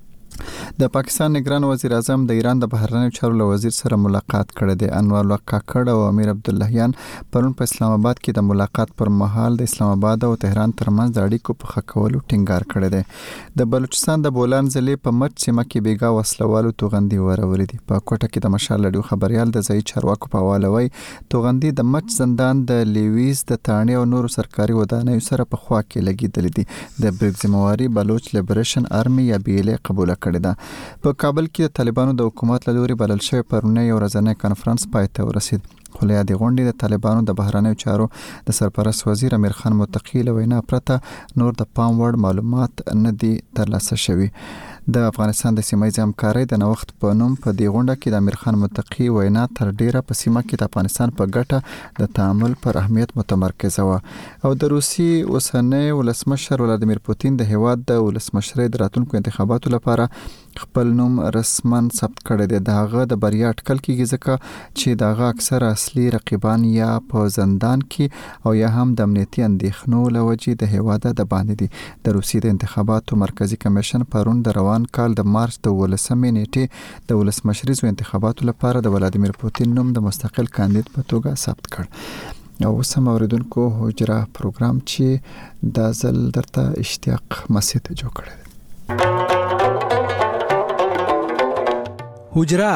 د پاکستان نگران وزیر اعظم د ایران د بهرنیو چارو وزیر سره ملاقات کړی دی. انور الله کاکړ او امیر عبداللهیان پرون په اسلام آباد کې د ملاقات پر مهال د اسلام آباد او تهران ترمنځ د اړیکو په ښه کولو ټینګار کړی دی. د بلوچستان د بولان ضلع په مټ سیمه کې بیګا وسلوالو توغندي ورولې دي. په کوټه کې د مشال لډیو خبريال د ځای چارواکو په حواله وای توغندي د مټ زندان د لیویز د تانې او نورو سرکاري ودانیو سره په خوا کې لګیدل دي. د برګزمواري بلوچ لیبریشن آرمي یا بیله قبول کړی ده. په کابل کې د طالبانو د حکومت له لوري بلل شوی پرونی یو ورځنی کانفرنس پای ته ورسید. خو له دې غونډې د طالبانو د بهرنیو چارو د سرپرست وزیر امیر خان متقی له وینا پرته نور د پام وړ معلومات نه دي ترلاسه شوي. د افغانستان د سیمایي همکارۍ د نوښت په نوم په دې غونډه کې د امیر خان متقی وینا تر ډیره په سیمه کې د افغانستان په ګټه د تعامل پر اهمیت متمرکزه و. او د روسي اوسنۍ ولسمشر ولادیمیر پوتین د هیواد د ولسمشرۍ د راتلونکو انتخاباتو لپاره خپل نوم رسمن ثبت کړی دی. دغه د بریا اټکل کیږي ځکه چې دغه اکثر اصلي رقیبان یا په زندان کې او یا هم د امنیتي اندېښنو له وجې د هیواد د باندې دي. د روسي د انتخاباتو مرکزی کمیشن پرون د روان کال د مارچ د 18 نیټې د ولسمشریزو انتخاباتو لپاره د ولادیمیر پوتین نوم د مستقل کاندید په توګه ثبت کړ. او سم اوریدونکو حجره پروګرام چې د ځل درته اشتیاق مسیح ته جوړ کړی. حجره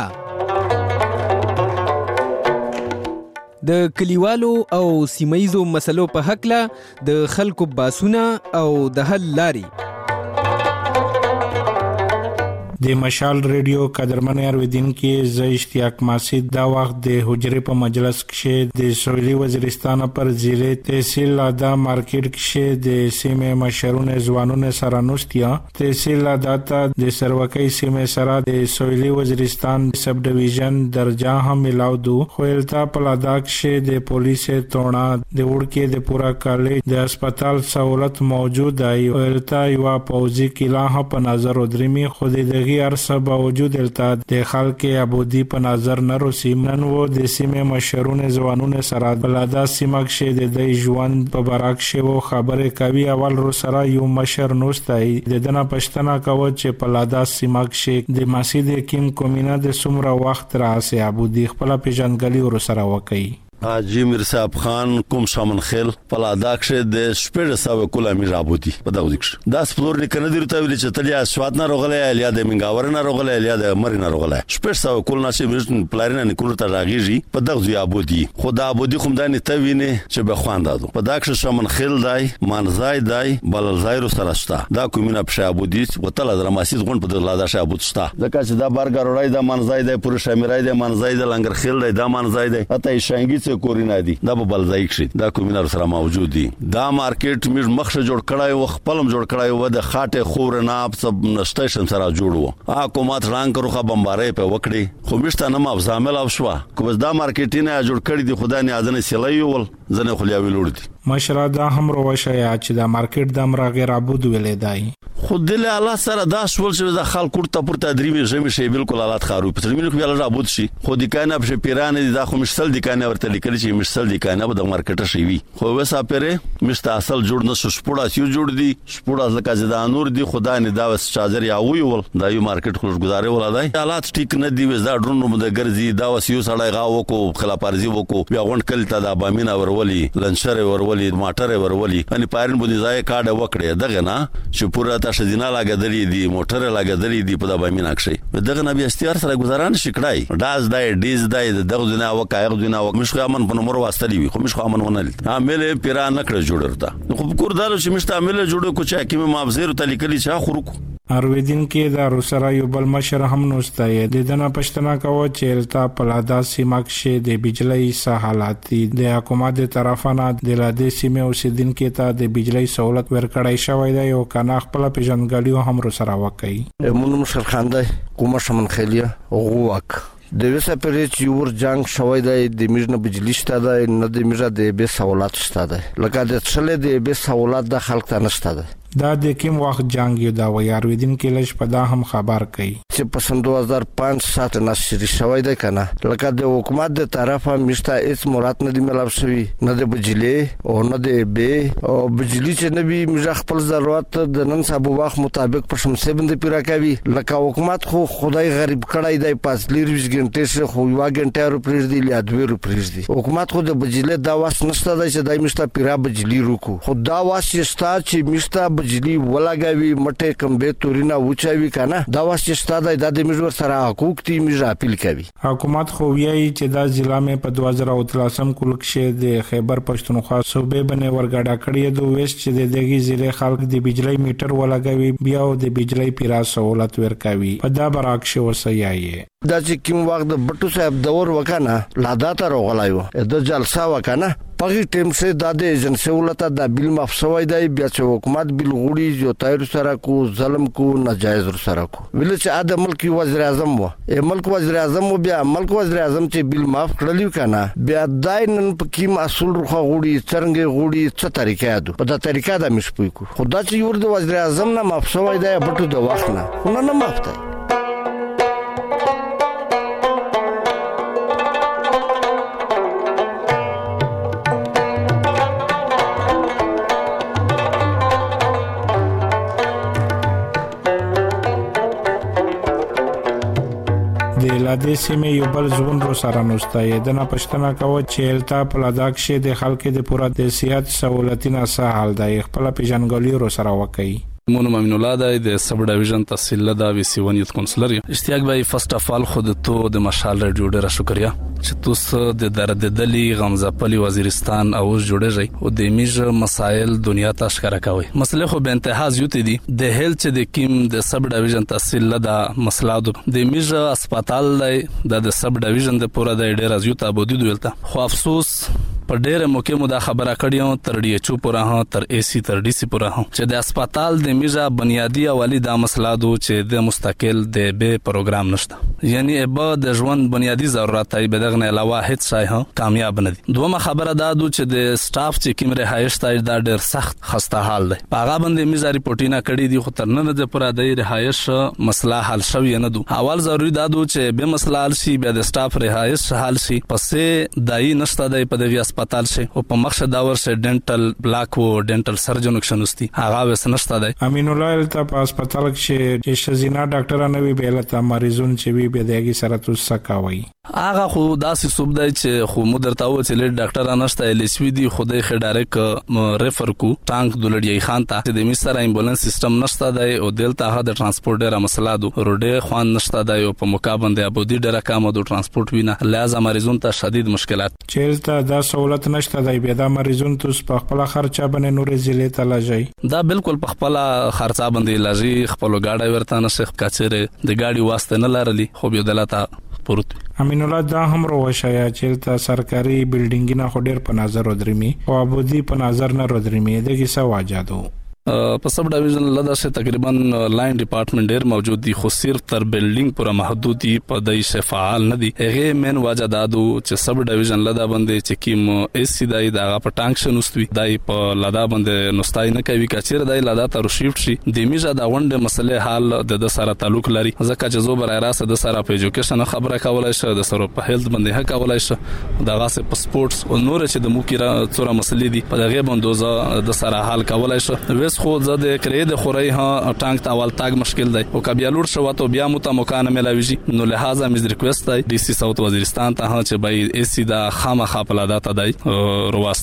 د کلیوالو او سیمایزو مسلو په حق له د خلکو باسونه او د حل لاري د مشال ریډیو قدرمن اوریدونکو ز اشتیاق ماسید دا وخت د حجره په مجلس کې د سویلي وزیرستان پر ضلع تحصیل ادا مارکیټ کې د سیمه مشرونه ځوانونه سره نوستیا تحصیل ادا ته د سروکۍ سیمه سره د سویلي وزیرستان سب ډیویژن درجه هم ملاو دو خویلتا په ادا کې د پولیس تونه د وړکې د پورا کالج د هسپتال سہولت موجود دی. خویلتا یو پوزي کلا په نظر ودرمي خو د ارسه باوجود التا د خلک ابودی په نظر نه روسی نن وو د سیمه مشرونه ځوانونه سره بلادا سیمه کې د ژوند په براک شو خبره کوي. اول رو سره یو مشر نوستای د دنا پښتنه کوي چې بلادا سیمه کې د مسجد کیم کومینه د سمره وخت راځي ابودی خپل پیژنګلی ور سره وکي. حاجی میر صاحب خان کوم شامن خیل پلادا کې د شپږ سو کوله می رابوتی په داو دښ دا سپلور نکنه درته ویل چې تلیا سواد نه روغله الیا د منګاور نه روغله الیا د مر نه روغله شپږ سو کول نشي ورن پلارینه نه کول ته راغیږي په دغه ابودی خدا ابودی کوم دانه ته ویني چې به خواندادو په داکشه شامن خیل دای مانزای دای بلزای رو سرهشتا دا کومینه په ابودی وتل درماسید غون په لادا شابود شتا ځکه چې دا بارګاروړای د مانزای د پوره شامیرای د مانزای د لنګر خیل د مانزای د اته شانګی کورینا دي دا په بلځای کې دا کومینار سره موجود دي. دا مارکیټ میر مخه جوړ کړای او خپلم جوړ کړای و د خاطه خور نه اپ سب نشټیشن سره جوړو حکومت رنګ کروخه بمبارې په وکړي خو مشته نه مافزامل او شوا کوم دا مارکیټ نه جوړ کړی دي خدای نه اذن سیلای ول زنه خلیاوی لور دي مشره دا هم روشه یا چې دا مارکیټ د امر غیر عبود ویلې دی خود دل الله سره دا شول چې د خلکو ته پر تدریمي ژمه شی بالکل حالات خراب په ترمنو کې الله عبود شي خو د کانه په پیرانه دا خو مشتل د کانه ورته لیکل چې مشتل د کانه په د مارکیټ شي وي خو وسه پره مشته اصل جوړ نه شپوړا سیو جوړ دي شپوړا زکه زدا نور دي خدای نه دا وس چادر یا وی ول دا یو مارکیټ خلک گزارې ولادای حالات ټیک نه دی وزا ډرونو د ګرځي دا وسیو سړی غاو کو خلاپارزي وکو بیا غونډ کل ته د بامینا ورولي لنشر ورولي ماټر ورولي ان پارن بده ځای کاډه وکړي دغه نه چې پورا ته مرسدینا لاګدلې دي موټر لاګدلې دي په دغه میناکشي دغه نبی استیار سره گزاران شکړای داز دای ډیز دای دغه دنیا وکایغ دنیا وک مش خامن په نمبر واستلی وي خو مش خامن ونل عامل پیران نکړه جوړرتا خو کوردالو چې مشته عامل جوړو کو چې حکیم مابزیر تلیکلی چا خورکو ارویدین کې د روسرا یو بل مشر هم نوستای د دنا پښتنه کوي چې التا پلادا سیماکشه د بجلی سه حالاتي د حکومت طرفانه د لاده سیمه اوسیدین کې ته د بجلی سہولت ورکړای شوی دی او کنه خپل پیژنګالیو هم روسرا وکړي مون مشر خانده کومه شمن خلیه غوک د وسه پرې چې ور جنگ شوی دی د میژنه بجلی شته دی نه د میژه د به سہولت شته دی لکه د څلې د به سہولت د خلک ته نشته دی دا د کوم وخت جنگ یو دا ویارویدین کې لږ په دا هم خبر کړي چې په سن 2005 سات نشری شوی دی کنه لکه د حکومت د طرفه مشته هیڅ مراد نه دی ملاب شوی نه د بجلی او نه د به او بجلی چې نبی مجه خپل ضرورت د نن سبا وخت مطابق په شمسه بند پیرا کوي لکه حکومت خو خدای غریب کړای دی پاس لیرویش ګنټه شه خو یو ګنټه رو پریز دی یا دوه رو پریز دی حکومت خو د بجلی دا واس نشته دی چې دای مشته پیرا بجلی روکو خدا واس شتا چې مشته بجلی ولاګوي مټه کمبه تورینا وچاوي کنه دا واسه ستاده د مجبور سره حقوق تی مجه اپیل کوي حکومت خو ویایي چې دا ضلع مې په 2013 کول کې د خیبر پښتونخوا صوبې باندې ورګډا کړی د وېست چې د دغه ضلع خلک د بجلی میټر ولاګوي بیا د بجلی پیرا سہولت ورکوي په دا برعکس وسایي دا چې کوم وخت د بټو صاحب دور وکنه لادا ته روغلایو د جلسه وکنه پغی ټیم سه د ایجنسی ولته د بیل مفسوي دی بیا چې حکومت بیل غوړي جو تایر سره کو ظلم کو ناجایز سره کو ویل چې اده ملک وزیر اعظم و ملک وزیر اعظم بیا ملک وزیر اعظم چې بیل معاف کړلیو کنه بیا داینن په کیم اصول روخه غوړي څنګه غوړي څه طریقې ده په دا طریقه د مشپوي کو خدا چې یور د وزیر اعظم نه مفسوي دی بټو د وخت نه نه مافته د سیمه یو بل ځون رو سره نوستای د نه پښتنه کوي چې التا پلاداکشه د خلکو د پوره د سیاست سہولتونه سه حال دی خپل پیژنګالی رو سره وکړي مونږ ممنون الله دی د سب ډیویژن تحصیل لدا وی سی ون یوت کونسلر اشتیاق بھائی فرست اف ال خود تو د مشال ریډیو ډیره شکریا چې تاسو د درد دلی غمزپلی وزیرستان او جوړیږي او د میج مسائل دنیا ته ښکارا کوي مسله خو به انتها زیات دي د هیلث د کیم د سب ډیویژن تحصیل لدا مسله د میج هسپتال د سب ډیویژن د پوره د ډیره زیات ابودي دولته خو افسوس په ډیره موقع مو دا خبره کړیو تر ډی ایچ او پورا ها تر ای سی تر ډی سی پورا ها چې د هسپتال د میزه بنیادی اولی دا مسله دو چې د مستقل د به پروګرام نشته یعنی به د ژوند بنیادی ضرورت ای بدغه علاوه هیڅ شای ها کامیاب نه دي دومره خبره دا دو چې د سټاف چې کوم رهایش ته دا ډیر سخت خسته حال دی هغه باندې میزه ریپورټینه کړی دی خو تر نه د پورا د رهایش مسله حل شوی نه دو اول ضروری دا دو چې به مسله حل شي به د سټاف رهایش حل شي پسې دای نشته د په دغه هسپتال شي او په مخه دا ورسه ډنټل بلاک او ډنټل سرجن کښنوستي هغه وسنشته دی امین الله ته په هسپتال کې چې شزینا ډاکټر نه وی بیلته مریضون چې وی به دغه سره تاسو کوي هغه خو داسې صوب دی چې خو مدرته و چې لید ډاکټر نشته لسوي دی خدای خې ډایرک ریفر کو ټانک دولړی خان ته د مستر امبولانس سیستم نشته دی او دلته هغه د ترانسپورت ډیره مسله دو روډه خوان نشته دی او په مقابل د ابودي ډیره کم د ترانسپورت وینه لازم مریضون ته شدید مشکلات چیرته دا سہولت نشته دی به دا مریضون تاسو په خپل خرچه باندې نورې ضلع ته لاږي دا بالکل په خپل خرچه باندې لاږي خپل گاډي ورته نشخ کچره د گاډي واسطه نه لرلي خو به دلته پروت امین الله دا هم روښایا چې تا سرکاري بلډینګ نه خډیر په نظر ودرمي او ابودي په نظر نه ودرمي دغه څه واجادو په سب ډیویژن لدا سے تقریبا لاین ډپارټمنټ ډیر موجود دي خو صرف تر بلډینګ پر محدود دي په دای شفاعل نه دي هغه مین واجه دادو چې سب ډیویژن لدا باندې چې کیم اس سی دای دا په ټانک شنوستوي دای په لدا باندې نوستای نه کوي کچیر دای لدا تر شیفټ شي د میزه دا وند مسله حال د سره تعلق لري ځکه چې زو بر راس د سره په ایجوکیشن خبره کولای شي د سره په هیلث باندې حق کولای شي دا غاسه په سپورتس او نور چې د موکیرا څوره مسلې دي په دغه باندې د سره حل کولای شي خو زده کړې د خوري ها ټانک تاول تاګ مشکل دی او کبي لور شو ته بیا مت مکان ملاويږي نو لہذا مز ریکوست دی ډي سي ساوث وزیرستان ته چې بای اس سی دا خامخا پلادا ته دی رواستوي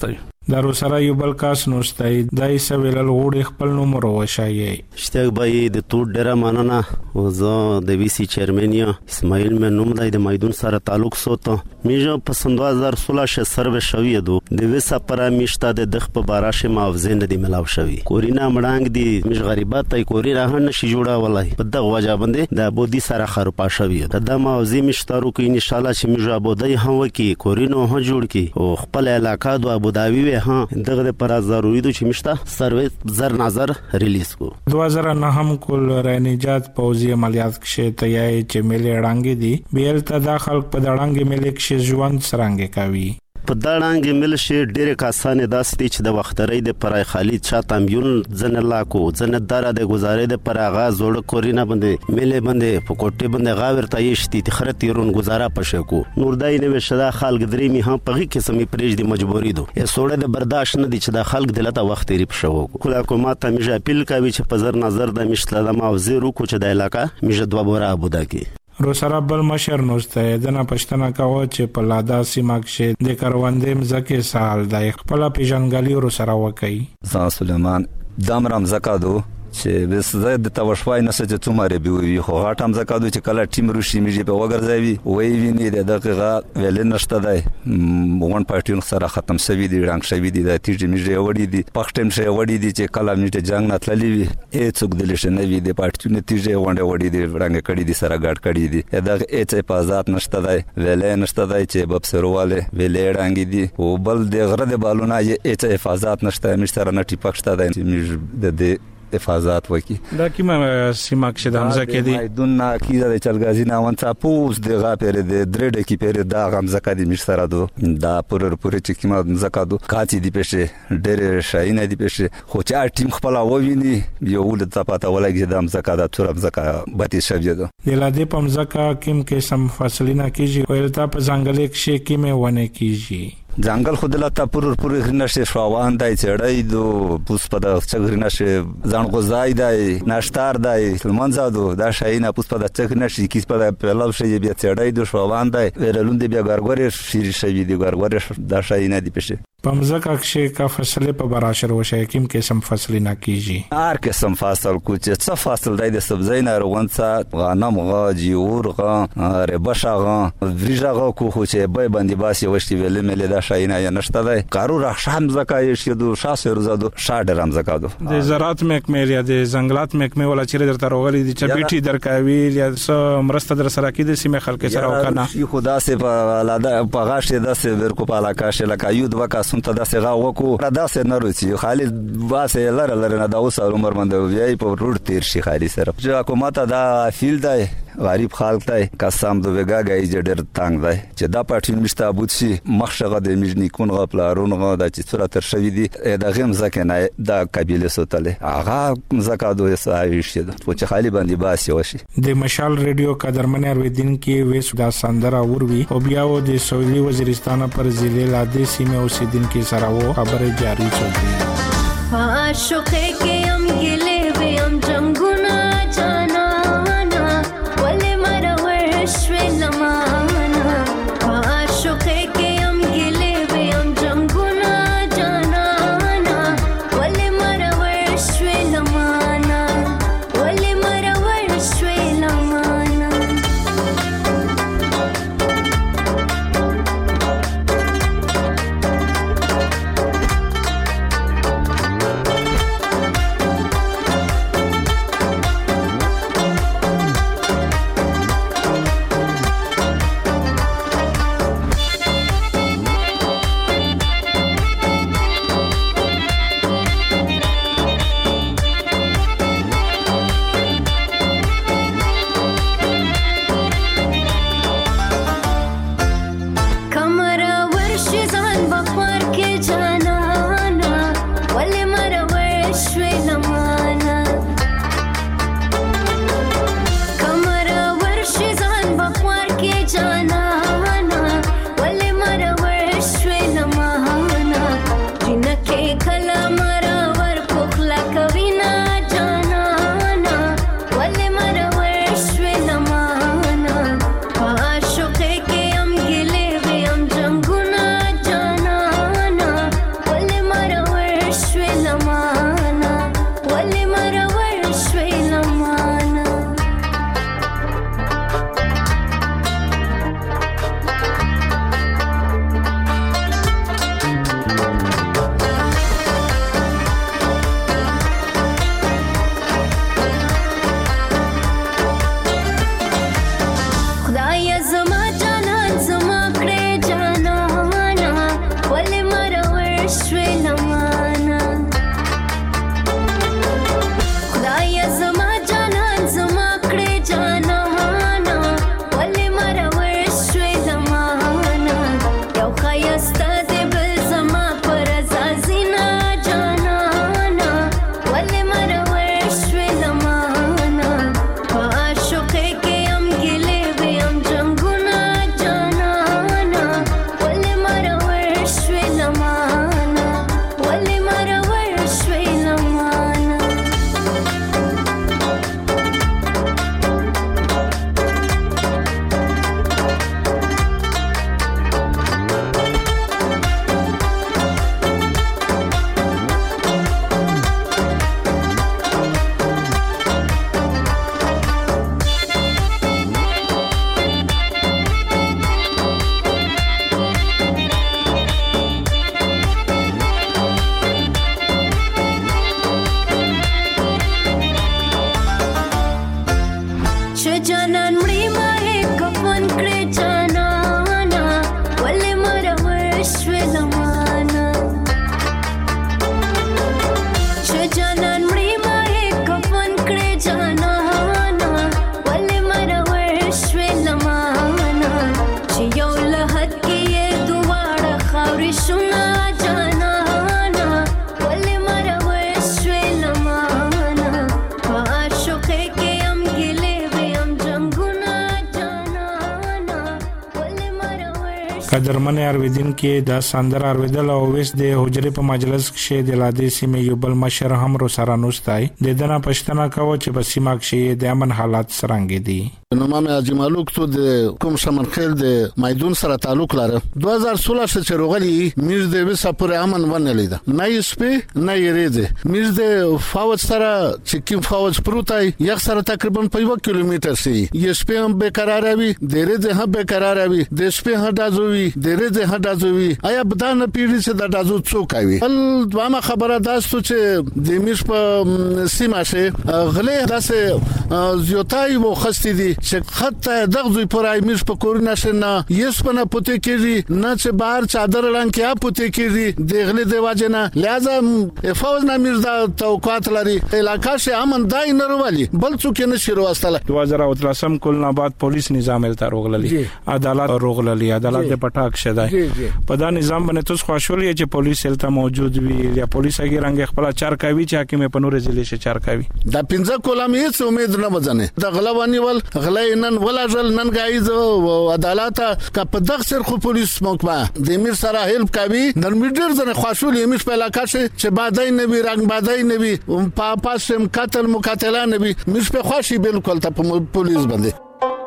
دارو سره یو بل کاس نوستای دای سویل غوړ خپل نوم وروشایي اشتیاق بای د تو ډیره مننه او زه د وی سی چیرمن یم اسماعیل مې نوم دی د میدون سره تعلق سوته میجه په 2016 سروې شوی دو د وسه پر میشته د دغ په باراشه معاوضه نه دی ملاو شوی کورینا مړانګ دی مش غریبات ای کوری راهن نشي جوړه ولای په دغه وجه باندې د بودی سره خرپا شوی د معاوضه میشتارو کې ان شاء الله چې میجه بودی هم وکي کورینو هم جوړ کی او خپل علاقہ د ابوداوی ها دغه پر ضروري دو چې مشته سروې زر نظر ریلیز کو 2009 هم کول رنجات پوزي عملیات کې تیای چې ملي ړانګې دي بیل ته داخل په دړانګې ملک شي ژوند سرانګې کوي په دړانګې مل شي ډېر کسانې داسې چې د وخترې د پرای خالد چا تامبیون ځن لاکو ځن دره د گزارې د پر اغاز جوړ کورینا باندې ملي باندې په کوټه باندې غاور تایشتي تخره تیرون گزاره پښکو نور دای نه شدا خلک درې می هم په قسمه پرېج د مجبوری دو ا سوړه د برداشت نه دي چې د خلک دلته وخت ری پښو کله حکومت ته میجه اپیل کوي چې په زر نظر د مشتله د موزیرو کو چې د علاقہ میجه دوه بوره ابودا کی روسرا بل مشر نوسته دنه پښتنه کاوه چې په لادا سیمه کې د کروندې مزکه سال د خپل پیژنګالي روسرا وکي ځان سليمان دامرام زکادو چې بس زه د توشوای نه چې څومره به وي خو غاټم زکادو چې کله ټیم روشي میږي په وګرځوي وای ویني د دقیقه ویل نشته دی مون پارټیون سره ختم شوی دی رنګ شوی دی د تیږي میږي وړي دی پښتم شي وړي دی چې کله میټه جنگ نه تللی وي هیڅوک دلش نه وي د پارټیون تیږي وړي دی رنګ کړي دی سره ګډ کړي دی دا هیڅ په آزاد نشته دی ویل نشته دی چې بب سرواله ویل رنګ دی او بل د غره د بالونه هیڅ حفاظت نشته مشتره نه ټیپښته دی چې د حفاظت وکي دا کیمه سیمه کې د حمزه کې دي دونه کیده د چلګازي ناون صاحب د غاپره د درډ کې پیر دا غمزه کدي مشتره دو دا پرور چې کیمه زکادو کاتی دی پېشه ډېر شاینه دی پېشه خو چې ټیم خپل وویني یو ول ته پاته ولګي د زکاده تر زکا بتی شوی دو د لاده پم زکا کیم کې سم فاصله کیږي او التا په ځنګل کې کیمه ونه کیږي ځنګل خود لته پرور نشه شوان دای چړای دو پوس په د چغری نشه ځان غوځای دای ناشتار دای سلمان زادو دا شاینه پوس په د چغری نشه کیس په پلاو شي بیا چړای دو شوان دای ورلون دی بیا ګرګور شری شوی دی ګرګور دا شاینه دی پشه پمزکه کې کا فصله په براشر وشي کیم کې سم فصله نه کیږي هر قسم فصل کو چې څه فصل دی د سبزی نه روغنڅه غنم غا جیور غا ربشه غا وریجه کو خو چې به باندې باسي وشتي ویل مل دا شاینه یا نشته دی کارو را شام زکای شیدو شاسه روزادو شاډ رم زکادو د زراعت محکمه یا د ځنګلات محکمه ولا چیرې درته راغلي دي چې بیٹي درکاوي یا مرسته در سره کې د سیمه خلک سره وکنه خدا سه په لاده په غاښه داسه ورکو په علاقه شله کایود وکا سنت داسه غا وکو را داسه نروسی خالد واسه لره نه دا اوس عمر منده وی په روډ تیر شي خالي سره چې حکومت دا فیل دی غریب خلک دی قسم دو وګاګای جډر تنگ دی چې دا پټین مشته ابوت شي مخشغه د میجنی کون غپلارون غا د چې سره تر شوی دی دا غیم زکه نه دا قبيله سوتله هغه زکادو یې شي او چې خالی باندې باسي وشي د مشال ریډیو قدرمن ارویدین کې وېس دا سندره وروي او بیا و د سعودي وزیرستان پر ضلع لاده سیمه اوسیدونکو سره و خبره جاری چلتي عاشقه کې هم ګلې به هم جنگونه جانا قدرمن اوریدونکو د سندر اوریدل او وس د حجره په مجلس کې د لادې سیمې یو بل مشر هم رو سره نوستای د دنا پښتنه کاوه چې په سیمه کې د امن حالات څنګه دي. نو مامه اجمالوک تو د کوم شمنخیل د مایدون سره تعلق لري 2016 چې روغلی میز د وسه پر امن ونه لیدا نه سپې نه یریده میز د فاوت سره چې کوم فاوت پروتای یو سره تقریبا په 1 کیلومتر سي یسپې هم به قرار وي درې هم به قرار وي د سپې هډازوي درې هډازوي آیا بدانه پیړي چې د دازو څوکاوي بل دوامه خبره داستو چې د میز په سیمه شه غلې داسه زیاتای مو خستې دي چې حتی دغه پرای میز په کورونه شنه یس پنه پته کېږي نه چې بهر چادر لان کې پته کېږي دغه د واجنه لازم فوز نامیر دا توقعات لري علاقہ شه امن دای نه وروالي بل څوک نه شروع واستله 2013 کولنا بعد پولیس نظام الته روغللی عدالت روغللی عدالت د پټاک شده په دا نظام باندې تاسو خوشحالي چې پولیس الته موجود وي یا پولیس هغه رنګ خپل چار کوي چې حکیم په نور ضلع شه چار کوي دا 15 کولم هیڅ امید نه وځنه د غلوانی ول نن ولا ځل نن غایز عدالت کا په دغه سر خو پولیس محکمه د امیر سره هیلپ کوي نن میډر زنه خوشحالي امیر په علاقه چې بادای نه وي رنگ بادای نه وي پاسم قتل مقاتله نه وي مش په خوشي بالکل ته پولیس باندې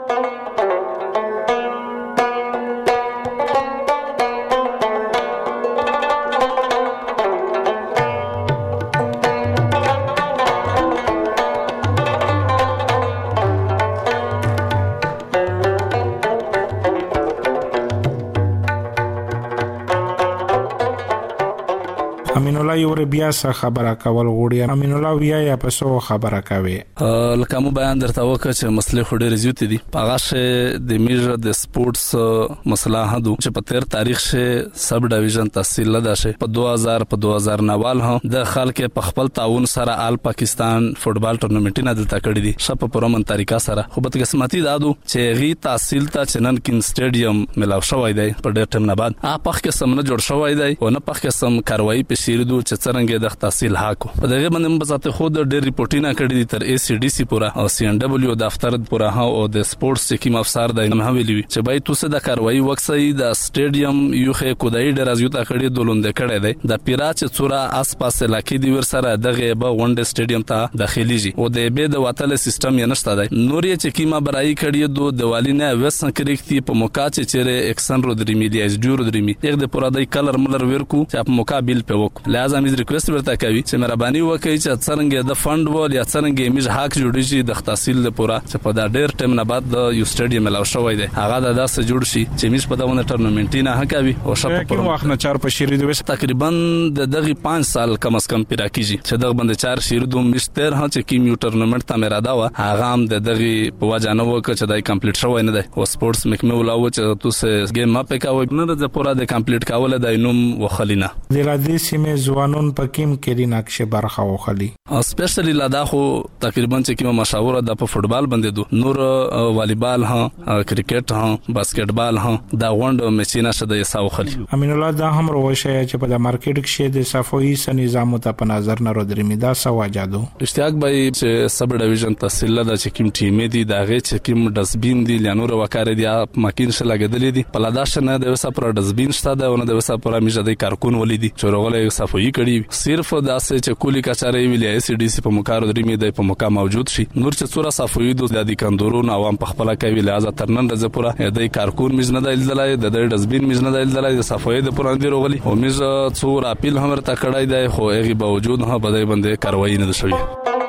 امین الله یو بیا څه خبره کول غوړي امین الله بیا یا پسو خبره کوي لکه مو بیان درته وکړ چې مسلې خوري رزيوت دي پاغه د میجر د سپورتس مسله هدو چې په 13 تاریخ شه سب ډیویژن تحصیل لدا شه په 2000 په 2009 هم د خلک په خپل تعاون سره آل پاکستان فوتبال ټورنمنټ نه دلته کړی دي شپ په پرمن طریقه سره خو به قسمتي دادو چې غي تحصیل ته چنن کین سټیډیم ملاو شوی دی په ډېر ټیم نه بعد اپخ قسم نه جوړ شوی دی او نه پخ قسم کاروایی په سیردو چې څنګه د تحصیل حق په دغه باندې مبساته خود ډېر ریپورټینګ کړی دي تر ACDC پورا او CNW دفتر پورا او د سپورتس سکیم افسر د نوم ویلي چې بای توسه د کاروایی وکسي د سټیډیم یو خې کودای ډېر ازیوتا کړی دولند کړی دی د پیراچ څورا اس پاس علاقې دی ور سره دغه به ونډ سټیډیم ته داخليږي او د به د واتل سیستم یې نشته دی نور یې چې کیما برای کړی دو دیوالینه وسن کریکتی په موقع چې چیرې اکسن رو درمی دی از جوړ درمی یک د پورا د کلر ملر ورکو چې په مقابل په وک لازم از ریکوست ورته کوي چې مهرباني وکړئ چې څنګه د فند ول یا څنګه میج حق جوړیږي د تحصیل لپاره چې په دا ډېر ټیم نه بعد د یو سټیډیم ملاو شوی دی هغه د داسې جوړ شي چې میج په دغه ټورنمنټ نه حقوي او شپ په وخت نه چار په شری دوی تقریبا د دغه 5 سال کم از کم پیرا کیږي چې دغه باندې چار شری دوم مستر ها چې کیم یو ټورنمنټ ته مراده و هغه هم د دغه په وجانه وکړه چې دای کمپلیټ شوی نه دی او سپورتس مکمه ولاو چې تاسو گیم ما په کاوه نه د پورا د کمپلیټ کاوله د نوم وخلینا د لادې سیمه ځوانون پکیم کې نقشه برخه وخلی سپیشلی لادا خو تقریبا چې کومه مشاوره د په فوتبال باندې دو نور والیبال ها کرکټ ها باسکټبال ها دا غونډه مچینه شته د یساو خلی امین الله دا هم روشه چې په د مارکیټ کې د صفوي س نظام ته په نظر نه رودري می دا سواجادو اشتیاق به چې سب ډیویژن تحصیل له چې کوم ټیمې دي دا غي چې کوم ډسبین دي لانور وکړه دي ماکین ش لګیدلې دي په لادا شنه د وسه پر ډسبین شته دا ونه د وسه پر میجه د کارکون ولیدي چې روغله صفوي کړي صرف داسې چې کولی کچاره ویلې ACDC په مقارو درې د په موقع موجود شي نور چې څوره صفوي د کندورون عوام په خپل کوي لازم ترنن د پورا د کارکون میز نه دلای د ډسبین میز نه دلای د صفوي د پورا دی روغلي او میز څور اپیل هم تر کړای دی خو هغه باوجود نه بدای باندې کاروایی نه شوی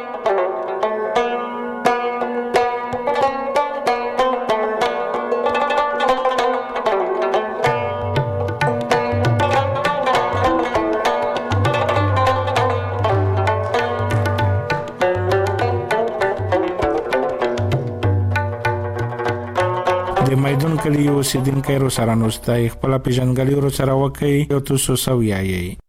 د میدان کلی اوسیدونکو سره نوستای خپل پیژنګلی ورو سره وکي او تاسو سویایي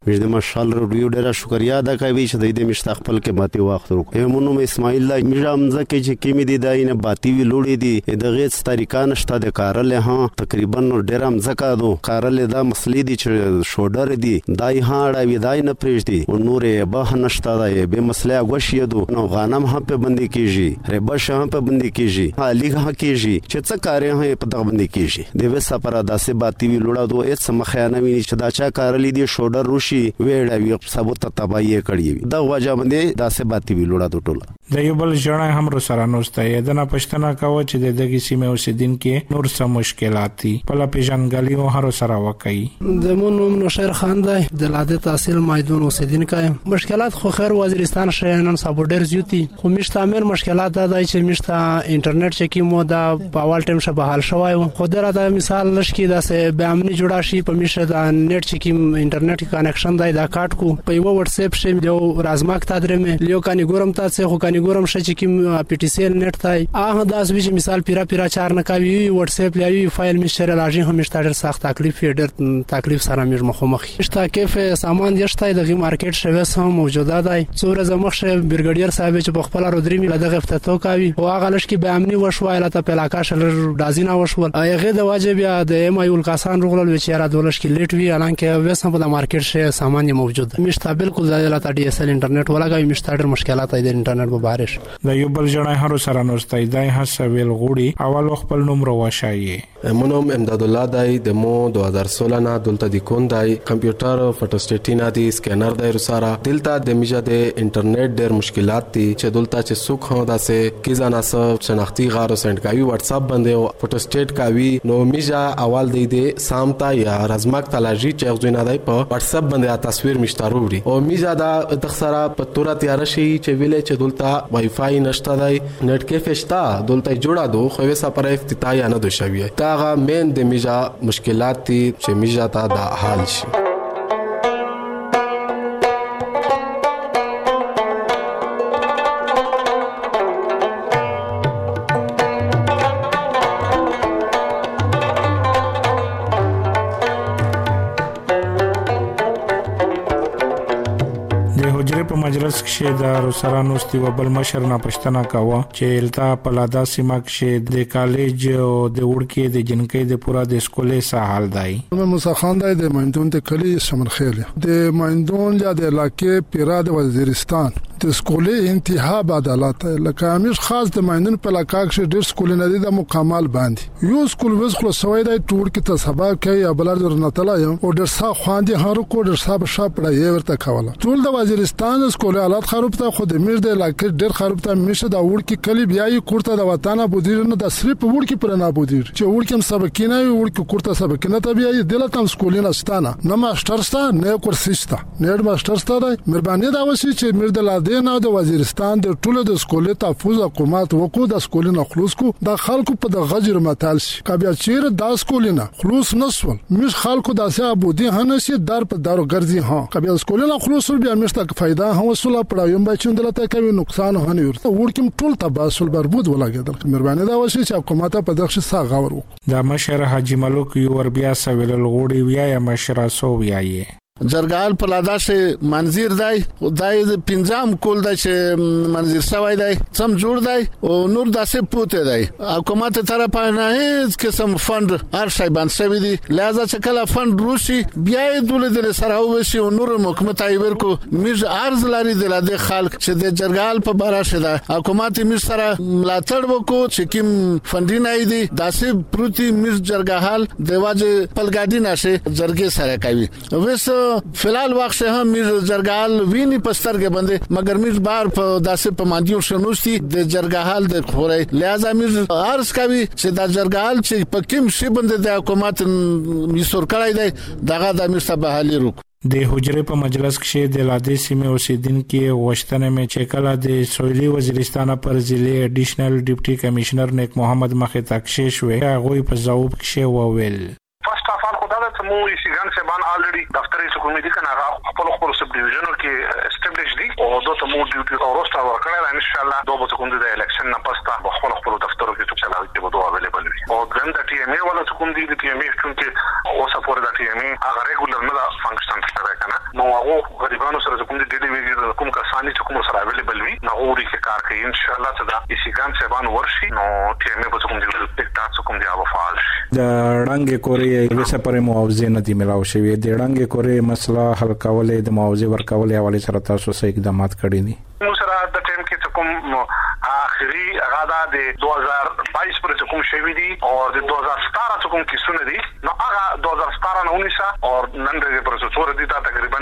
مې د مشال ریډیو ډیره شکریا ادا کوي چې د مشتاق خپل کې باتی وخت ورو مونږ اسماعیل الله میرام زکه چې کې می دی نه باتی وی لوړې دي د غیڅ طریقان شته د کارل ها تقریبا ډیرم زکه دو کارل دا مسلې دي چې شوډر دي دای هاړه وی دای نه پرېږدي او نورې به نشته دی به مسله غوښې دو نو غنم هم په بندي کیږي ربش هم په بندي کیږي حالي هم کیږي چې څه کارې هم په دغه بندي کیږي د وسه پر داسې باتی وی لوړه دو هیڅ مخیانه وی چې دا چا کارل دي شوډر روشي ویړه وی ثبوت تبعی کړی دا وجه باندې داسې باتی وی لوړه دو ټوله د یو بل ژړای هم سره نوسته د نه پښتنه کاوه چې د دغه سیمه اوسیدونکو نور څه مشکلات دي په لا پیژنګالي او هر سره وکي د مونږ نوشر خان دی د لاده تحصیل مایدون اوسیدونکو مشکلات خو خیر وزیرستان شینن سابوډر زیوتی خو مشتامل مشکلات دا دی چې مشته انټرنیټ چې کی مو دا په اول ټیم شه بحال شوی خو دا مثال لشکې داسې به امني جوړا شي په مشه دا نت چې کی انټرنیټ کنیکشن دی دا کارت کو په یو واتس اپ شه یو رازماک تا درمه لیو کانی ګورم تا څه خو کانی ګورم شه چې کی پی ټی سی ال نت تای هغه داس وی مثال پیرا چار نه کوي واتس اپ لایي فایل مشتر لاجی هم مشتر سخت تکلیف ډېر تکلیف سره مې مخامخ شته کیف سامان یشته دغه مارکیټ شوه سم موجوده دی څوره زمخشه برګډیر صاحب چې په خپل رودري می لدغه افتتاح کوي او هغه لش کې به امني وشوایله ته پلاکا شل دازینا وشول هغه د واجب یا د ایمایل کسان رغول چې را دولش کې لیټ وی الان کې وسم په مارکیټ شه سامان موجود مشته بالکل ځای ته ډي اس ال انټرنیټ ولګوي مشته ډېر مشکلات دي د انټرنیټ په بارش د یو بل ژړای هر سره نوستای دای حسویل غوړي اول خپل نوم رواشایي مونږ امداد الله دای د مو 2016 نه دلته د کون دای کمپیوټر فټوسټیټینا دی سکینر دای رساره دلته د میجا د انټرنیټ ډېر مشکلات دي چې دلته چې سوق هو داسه کی ځانا سب شناختی غارو سند کوي واتس اپ باندې فټوسټیټ کوي نو میجا اول دی د سامتا یا رزماک تلاجی چې غوینه دای په واتس اپ باندې تصویر مشترو وړي او میجا دا تخسرا په تور تیار شي چې ویلې چې دلته وای فای نشته دی نت کیف شتا دلته جوړا دو خو وسه پر افتتاح یا نه دو شوی تاغه مین د میجا مشکلات دي چې میجا ته دا حل شي په مجلس کې د روسرانو استیو بل مشر نه پښتنه کاوه چې التا په لادا سیمه کې د کالج او د وړکې د جنکې د پورا د سکولې ساحل دی موسی خان دی د مایندون ته کلی شمن خیل د مایندون یا د علاقې پیرا د وزیرستان د سکولې انتها عدالت لکه همیش خاص د مایندون په علاقې کې ډېر سکول نه دي د مکمل باندې یو سکول وس خلاصوي د ټول کې تصحبه کوي یا بلار درنتلا یو او ډېر ښه خواندي هر کو ډېر صاحب شاپړه یې ورته کوله ټول د وزیرستان سکول حالات خراب ته خو د میر د علاقې ډېر خراب ته میشه د وړ کې کلی بیاي کوړه د وطن بودیر نه د صرف وړ کې پر نه بودیر چې وړ کې سبقینه وړ کې کوړه سبقینه ته بیاي دلته سکولینه ستانه نه ماستر ستا نه کورسستا نه ماستر ستا د مهرباني دا وسی چې میر د لاده نه د وزیرستان د ټولو د سکولې تحفظ حکومت وکړو د سکولینه خلاص کو د خلکو په د غجر متال شي کبه چیر د سکولینه خلاص نسول مش خلکو داسه ابودي هنسي در په دارو ګرځي ها کبه سکولینه خلاص بیا مشته فائدہ هم وسوله پړایم بچون دلته کوي نقصان هني ورته ورکم ټول تباسل بربود ولاګدل مهرباني دا وشي چې حکومت په دغه څه غور وکړي د مشر حاجی ملک یو ور بیا سویل الغوړي ویا یا مشر سو ویایي جرګال په لادا شه منظر دی دای پنځم کول د چې منظر سوای دی سم جوړ دی او نور داسې پوته دی حکومت طرف نه هیڅ قسم فند هر شي باندې سوي دي لہذا چې کله فند روشي بیا دول د سره وشي او نور حکومت ایور کو میز ارز لري د لاده خلک چې د جرګال په بارا شه ده حکومت میز سره ملاتړ وکړو چې کوم فندینه دی داسې پروتي میز جرګال دیواجه پلګاډی نشه جرګې سره کوي وسه فلال وخت هم میر جرګال ویني پستر کې باندې مگر میر بار په داسې په مادیو شنوستي د جرګال د خوري لہذا میر ارز کوي چې د جرګال چې په کوم شی باندې د حکومت میسور کړای دی دغه د میر بحالي روک د حجره په مجلس کې د لاده سیمه اوسیدونکو غوښتنه مې چې کله د سویلي وزیرستان پر ضلع اډیشنل ډیپټي کمشنر نیک محمد مخه تکشیش وې هغه په ځواب کې وویل فرست اف all خدای ته مو ایسیګان سبان الریډي دفتر حکومت دي کنه خپل سب ډیویژنو کې اسټابلیش دي او دوته مو ډیوټي او روستا ورکړل ان شاء الله دوه به کوم د الیکشن نه پستا خپل دفترو کې څه چلاوي چې دوه اویلیبل وي او دغه د ټي ام ای ولا کوم دي د ټي ام ای چې اوسه پورې د ټي ام ای هغه ریګولر نه فنکشن کوي کنه نو هغه غریبانو سره کوم دي ډیلی کوم کسانی چې کوم سره اویلیبل وي نو اوري کې کار کوي ان شاء الله صدا ایسیګان سبان ورشي نو ټي ام ای په کوم دي ټیک ټاک کوم دي هغه فعال شي د ړنګ کورې وسه پر معاوضه نه دی ملاو شوی د ړنګ کورې مسله حل کولې د معاوضه ورکولې حواله سره تاسو څه اقدامات کړی دي نو سره د ټیم کې کوم اخري غادا د 2022 پر کوم شوی دي او د 2017 کوم کیسونه دي نو هغه 2017 نه 19 او نن د پروسیسور دي دا تقریبا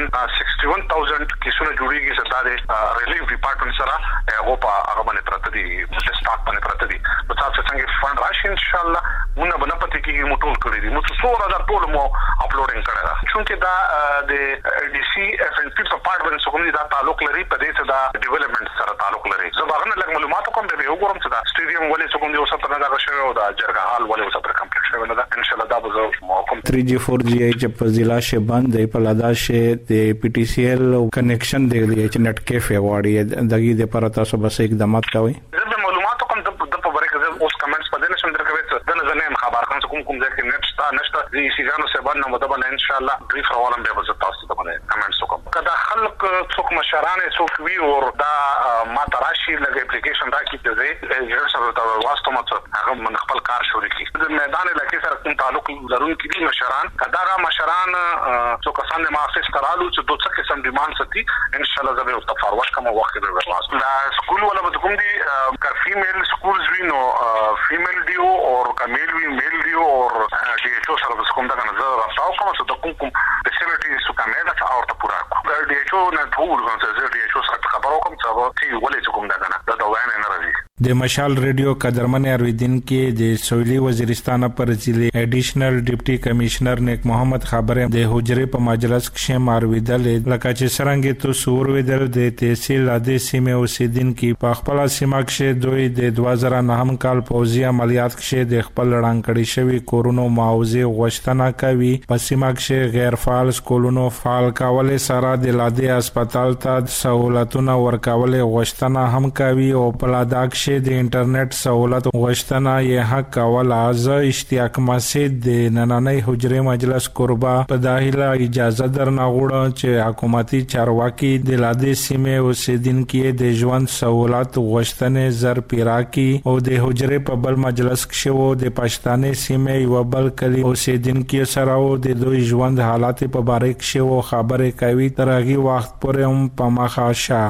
61000 کیسونه جوړیږي چې د ریلیف ډپارټمنټ سره هغه په هغه باندې پراته دي د سٹاک باندې پراته دي نو تاسو څنګه فند راشي ان شاء الله مونږ به نه پاتې کیږي مو ټول کړی دي مو څو دا ټول مو اپلوډینګ کړی دا چې دا د ډي سي اف ان پی په پارت باندې کوم دي دا تعلق لري په دې ته دا ډیولپمنٹ سره تعلق لري زبرنه لږ معلومات کوم به وګورم چې دا سټیډیم ولې څنګه دی اوسه په دا شوی او دا جرګه حال ولې اوسه پر کمپلیټ شوی نه دا ان شاء الله دا به موقم 3G 4G چې په ضلع شه بند دی په لادا شه د پی ټی سی ایل کنیکشن دی چې نت کیفه واړي دغه د پر تاسو بس اقدامات کوي زه معلومات کوم د په باره کې اوس کمنټس په دې نشم درکوي د نه زنه خبر کوم ځکه نت شتا نشته د ایسیګانو سبا نه مدبل ان شاء الله بریف روانم به وزت تاسو ته باندې کمنټس وکم کدا خلق څوک مشران څوک وی اور دا ما تراشي لګ اپلیکیشن راکې ته زه یو سره دا واسطه مت هغه من خپل کار شروع کړي د میدان علاقې سره کوم تعلق لرونکي دي مشران کدا را مشران څوک سم ما افیس کرالو چې دوه څه قسم ډیماند ستي ان شاء الله زه به فارورډ کوم وخت به ورسول دا سکول ولا به کوم دي کا فیمیل سکولز وی نو فیمیل ډیو اور کا میل وی میل ډیو اور ډي ایچ او سره کوم دا نه زه راځم کوم څه د کوم فیسیلیټیز څه کمه ده او ته پورا دا ډي ایچ او نه ټول کوم څه ډي ایچ او سره خبرو کوم څه چې ولې کوم دا نه دا وای نه راځي د مشال ریډیو قدرمن ارویدین کې د سویلی وزیرستان پر ضلع ایډیشنل ډیپټي کمشنر نیک محمد خبره د حجره په مجلس کې مارویدل لکه چې سرنګ تو سور ویدل د تحصیل اده سیمه اوسیدین کې په خپل سیمه کې دوی د 2009 کال پوزي عملیات کې د خپل رنګ کړي شوی کورونو معاوضه غوښتنه کوي په سیمه کې غیر فعال سکولونو فعال کول سره د لاده هسپتال ته سہولتونه ورکول غوښتنه هم کوي او په لاده کې د انټرنیټ سہولت غوښتنه یې حق کول از اشتیاق مسجد د نننۍ حجره مجلس قربا په داخله اجازه درنغوړه چې حکومتي چارواکي د لاده سیمه اوسیدونکو د ژوند سہولت غوښتنه زر پیراکي او د حجره په بل مجلس کې وو د پښتانه سیمه یو بل کلی اوسیدونکو سره او د دوی ژوند حالات په باره کې وو خبره کوي ترغي وخت پورې هم په مخاشه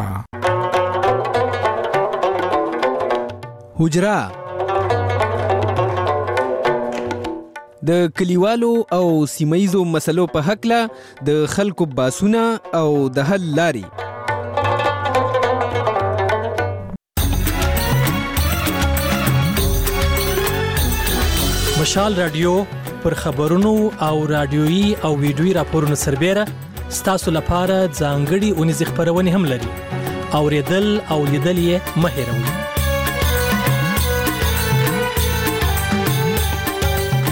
حجره د کلیوالو او سیمایزو مسلو په حق له د خلکو باسونه او د حل لاري مشال رادیو پر خبرونو او رادیويي او ویډیويي راپورونو سربېره ستاسو لپاره ځانګړي اونیز خبرونه هم لري اوریدل او لیدل یې مه هېروئ